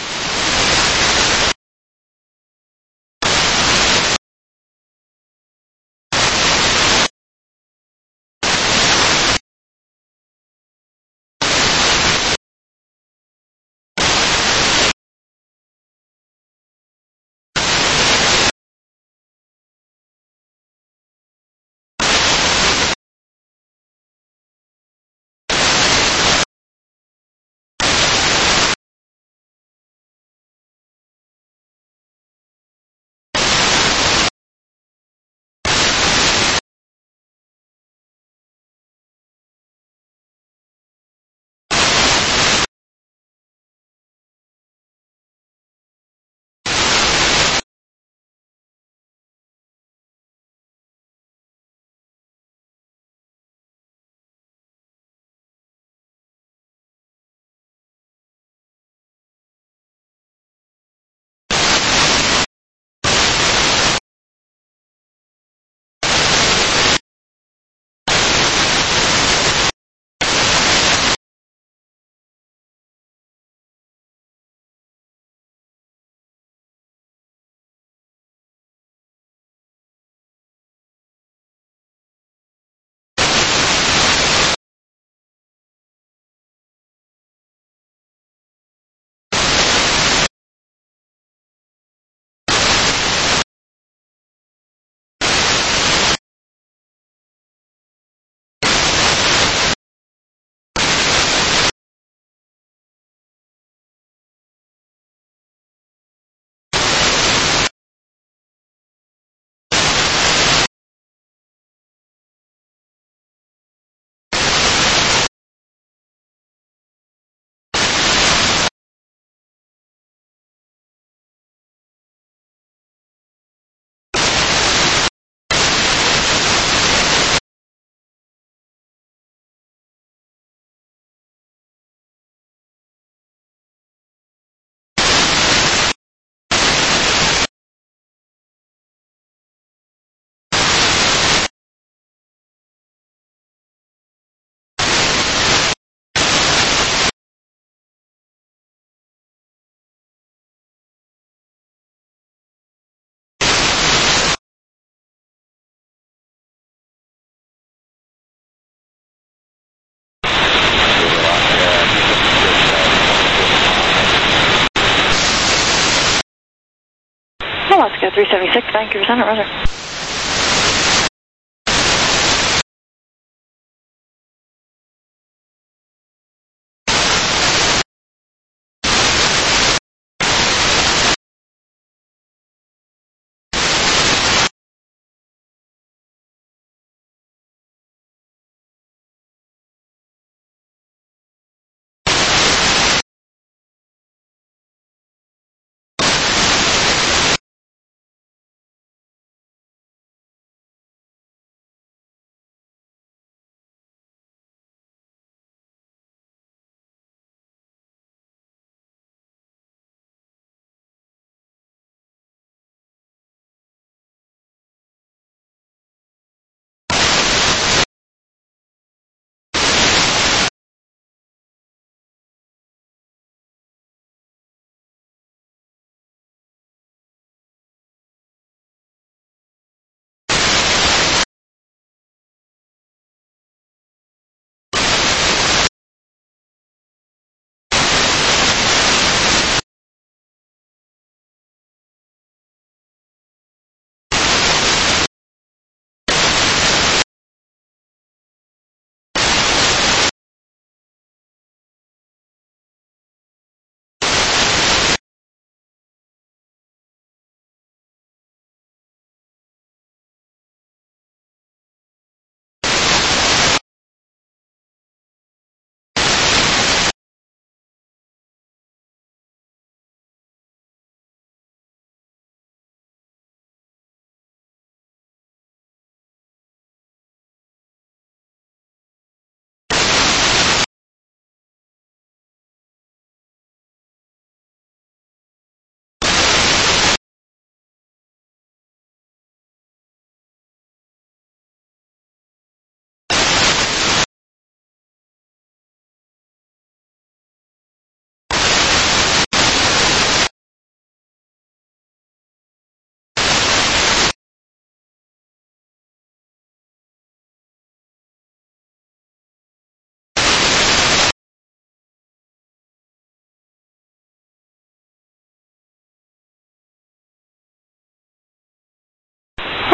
Alaska three seventy-six, Vancouver Center, roger.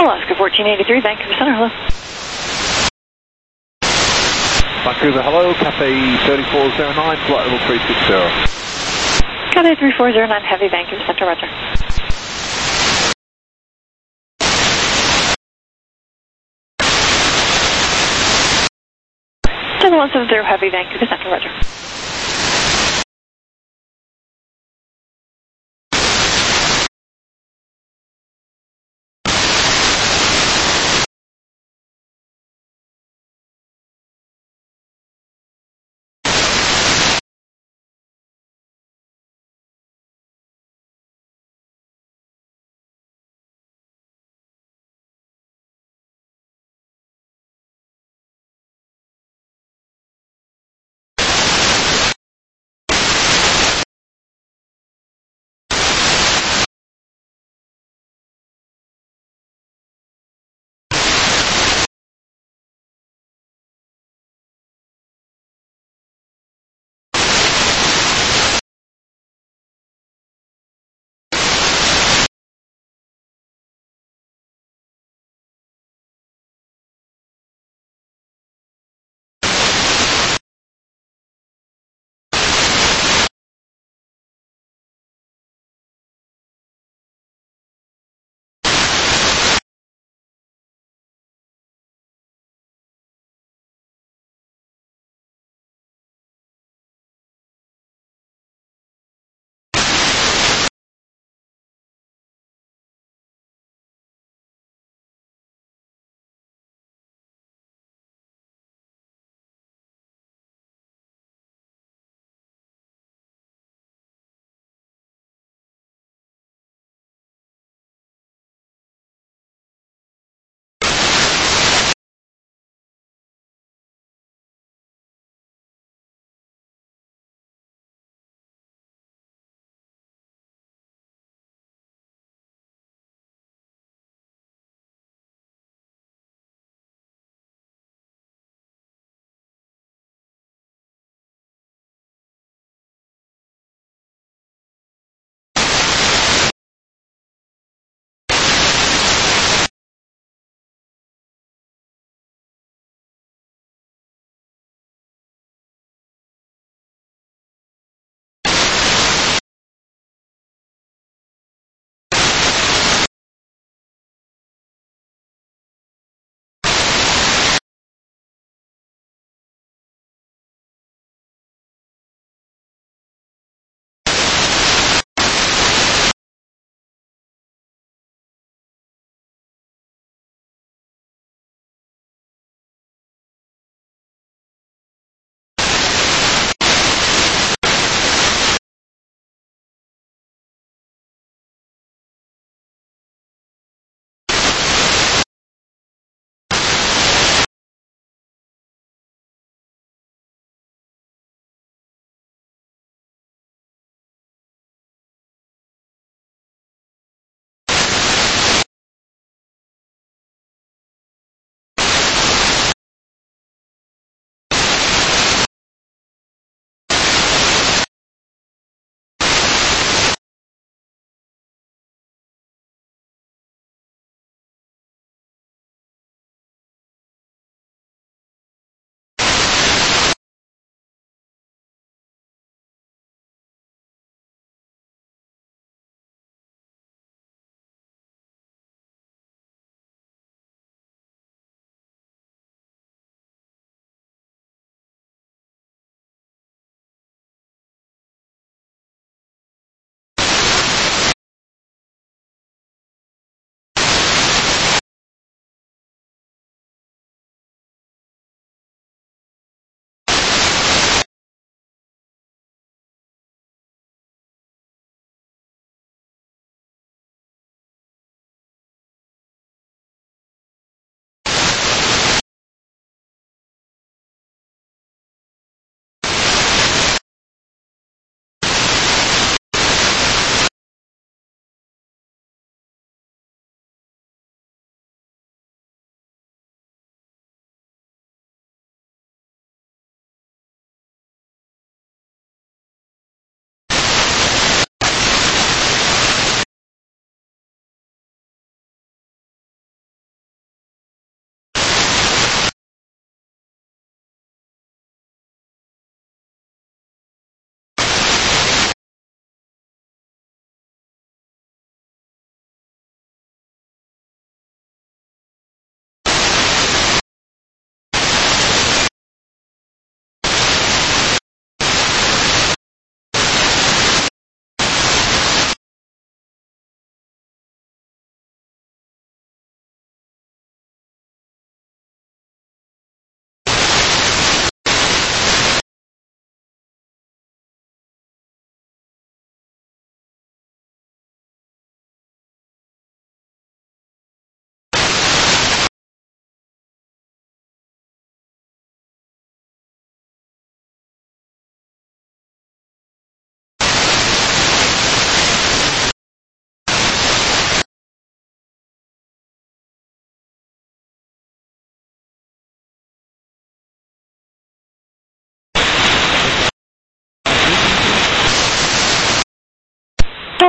Alaska fourteen eighty-three, Vancouver Center, hello. Vancouver, hello, Cathay thirty-four oh nine, flight level three six zero. Cathay three four zero nine, heavy, Vancouver Center, roger. seven one seven zero, heavy, Vancouver Center, roger.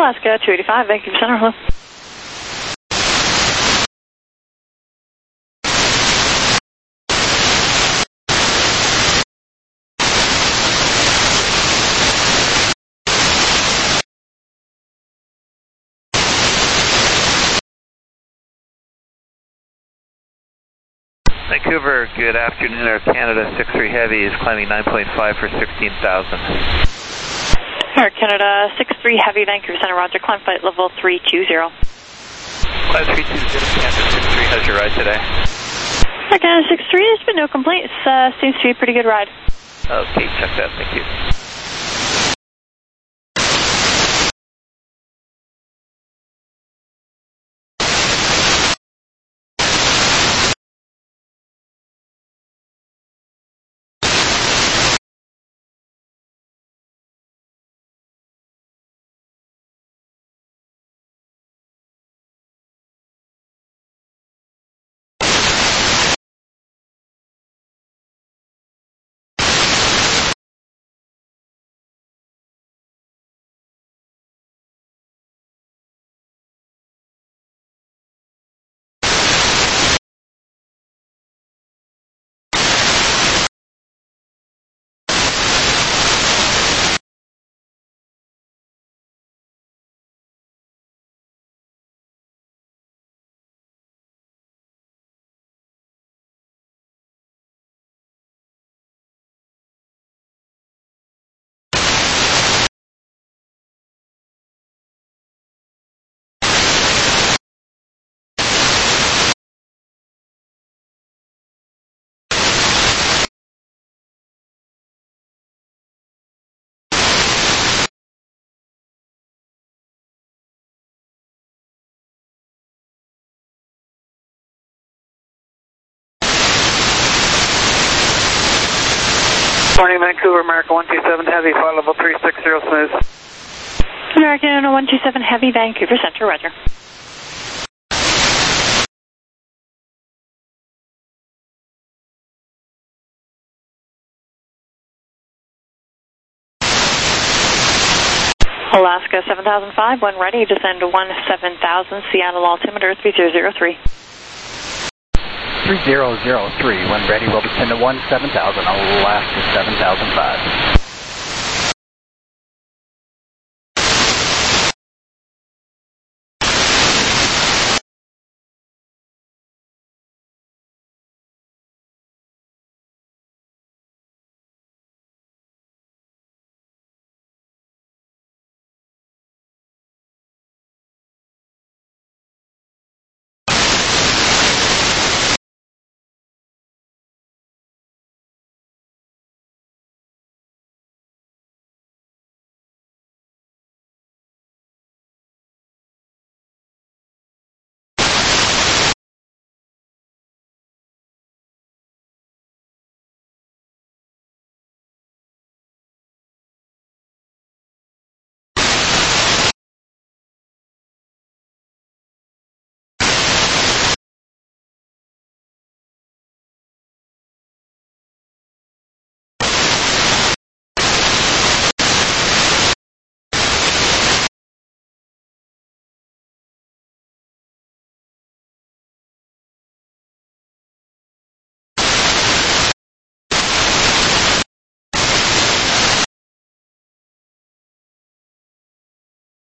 Alaska two eighty-five, Vancouver Center, hello. Vancouver, good afternoon. Air Canada six three Heavy is climbing nine point five for sixteen thousand. Air Canada six three Heavy, Vancouver Center, roger. Climb flight level three two zero. Climb three two zero, Canada six three, how's your ride today? Air Canada six three, there's been no complaints. Uh, seems to be a pretty good ride. Okay, check that, thank you. Morning, Vancouver, American one two seven Heavy, flight level three six zero, smooth. American one two seven Heavy, Vancouver Center, roger. Alaska seven thousand five, when ready, descend to one seven thousand, Seattle altimeter three zero zero three. three zero zero three, when ready, we'll descend to one seven thousand, Alaska seven thousand five.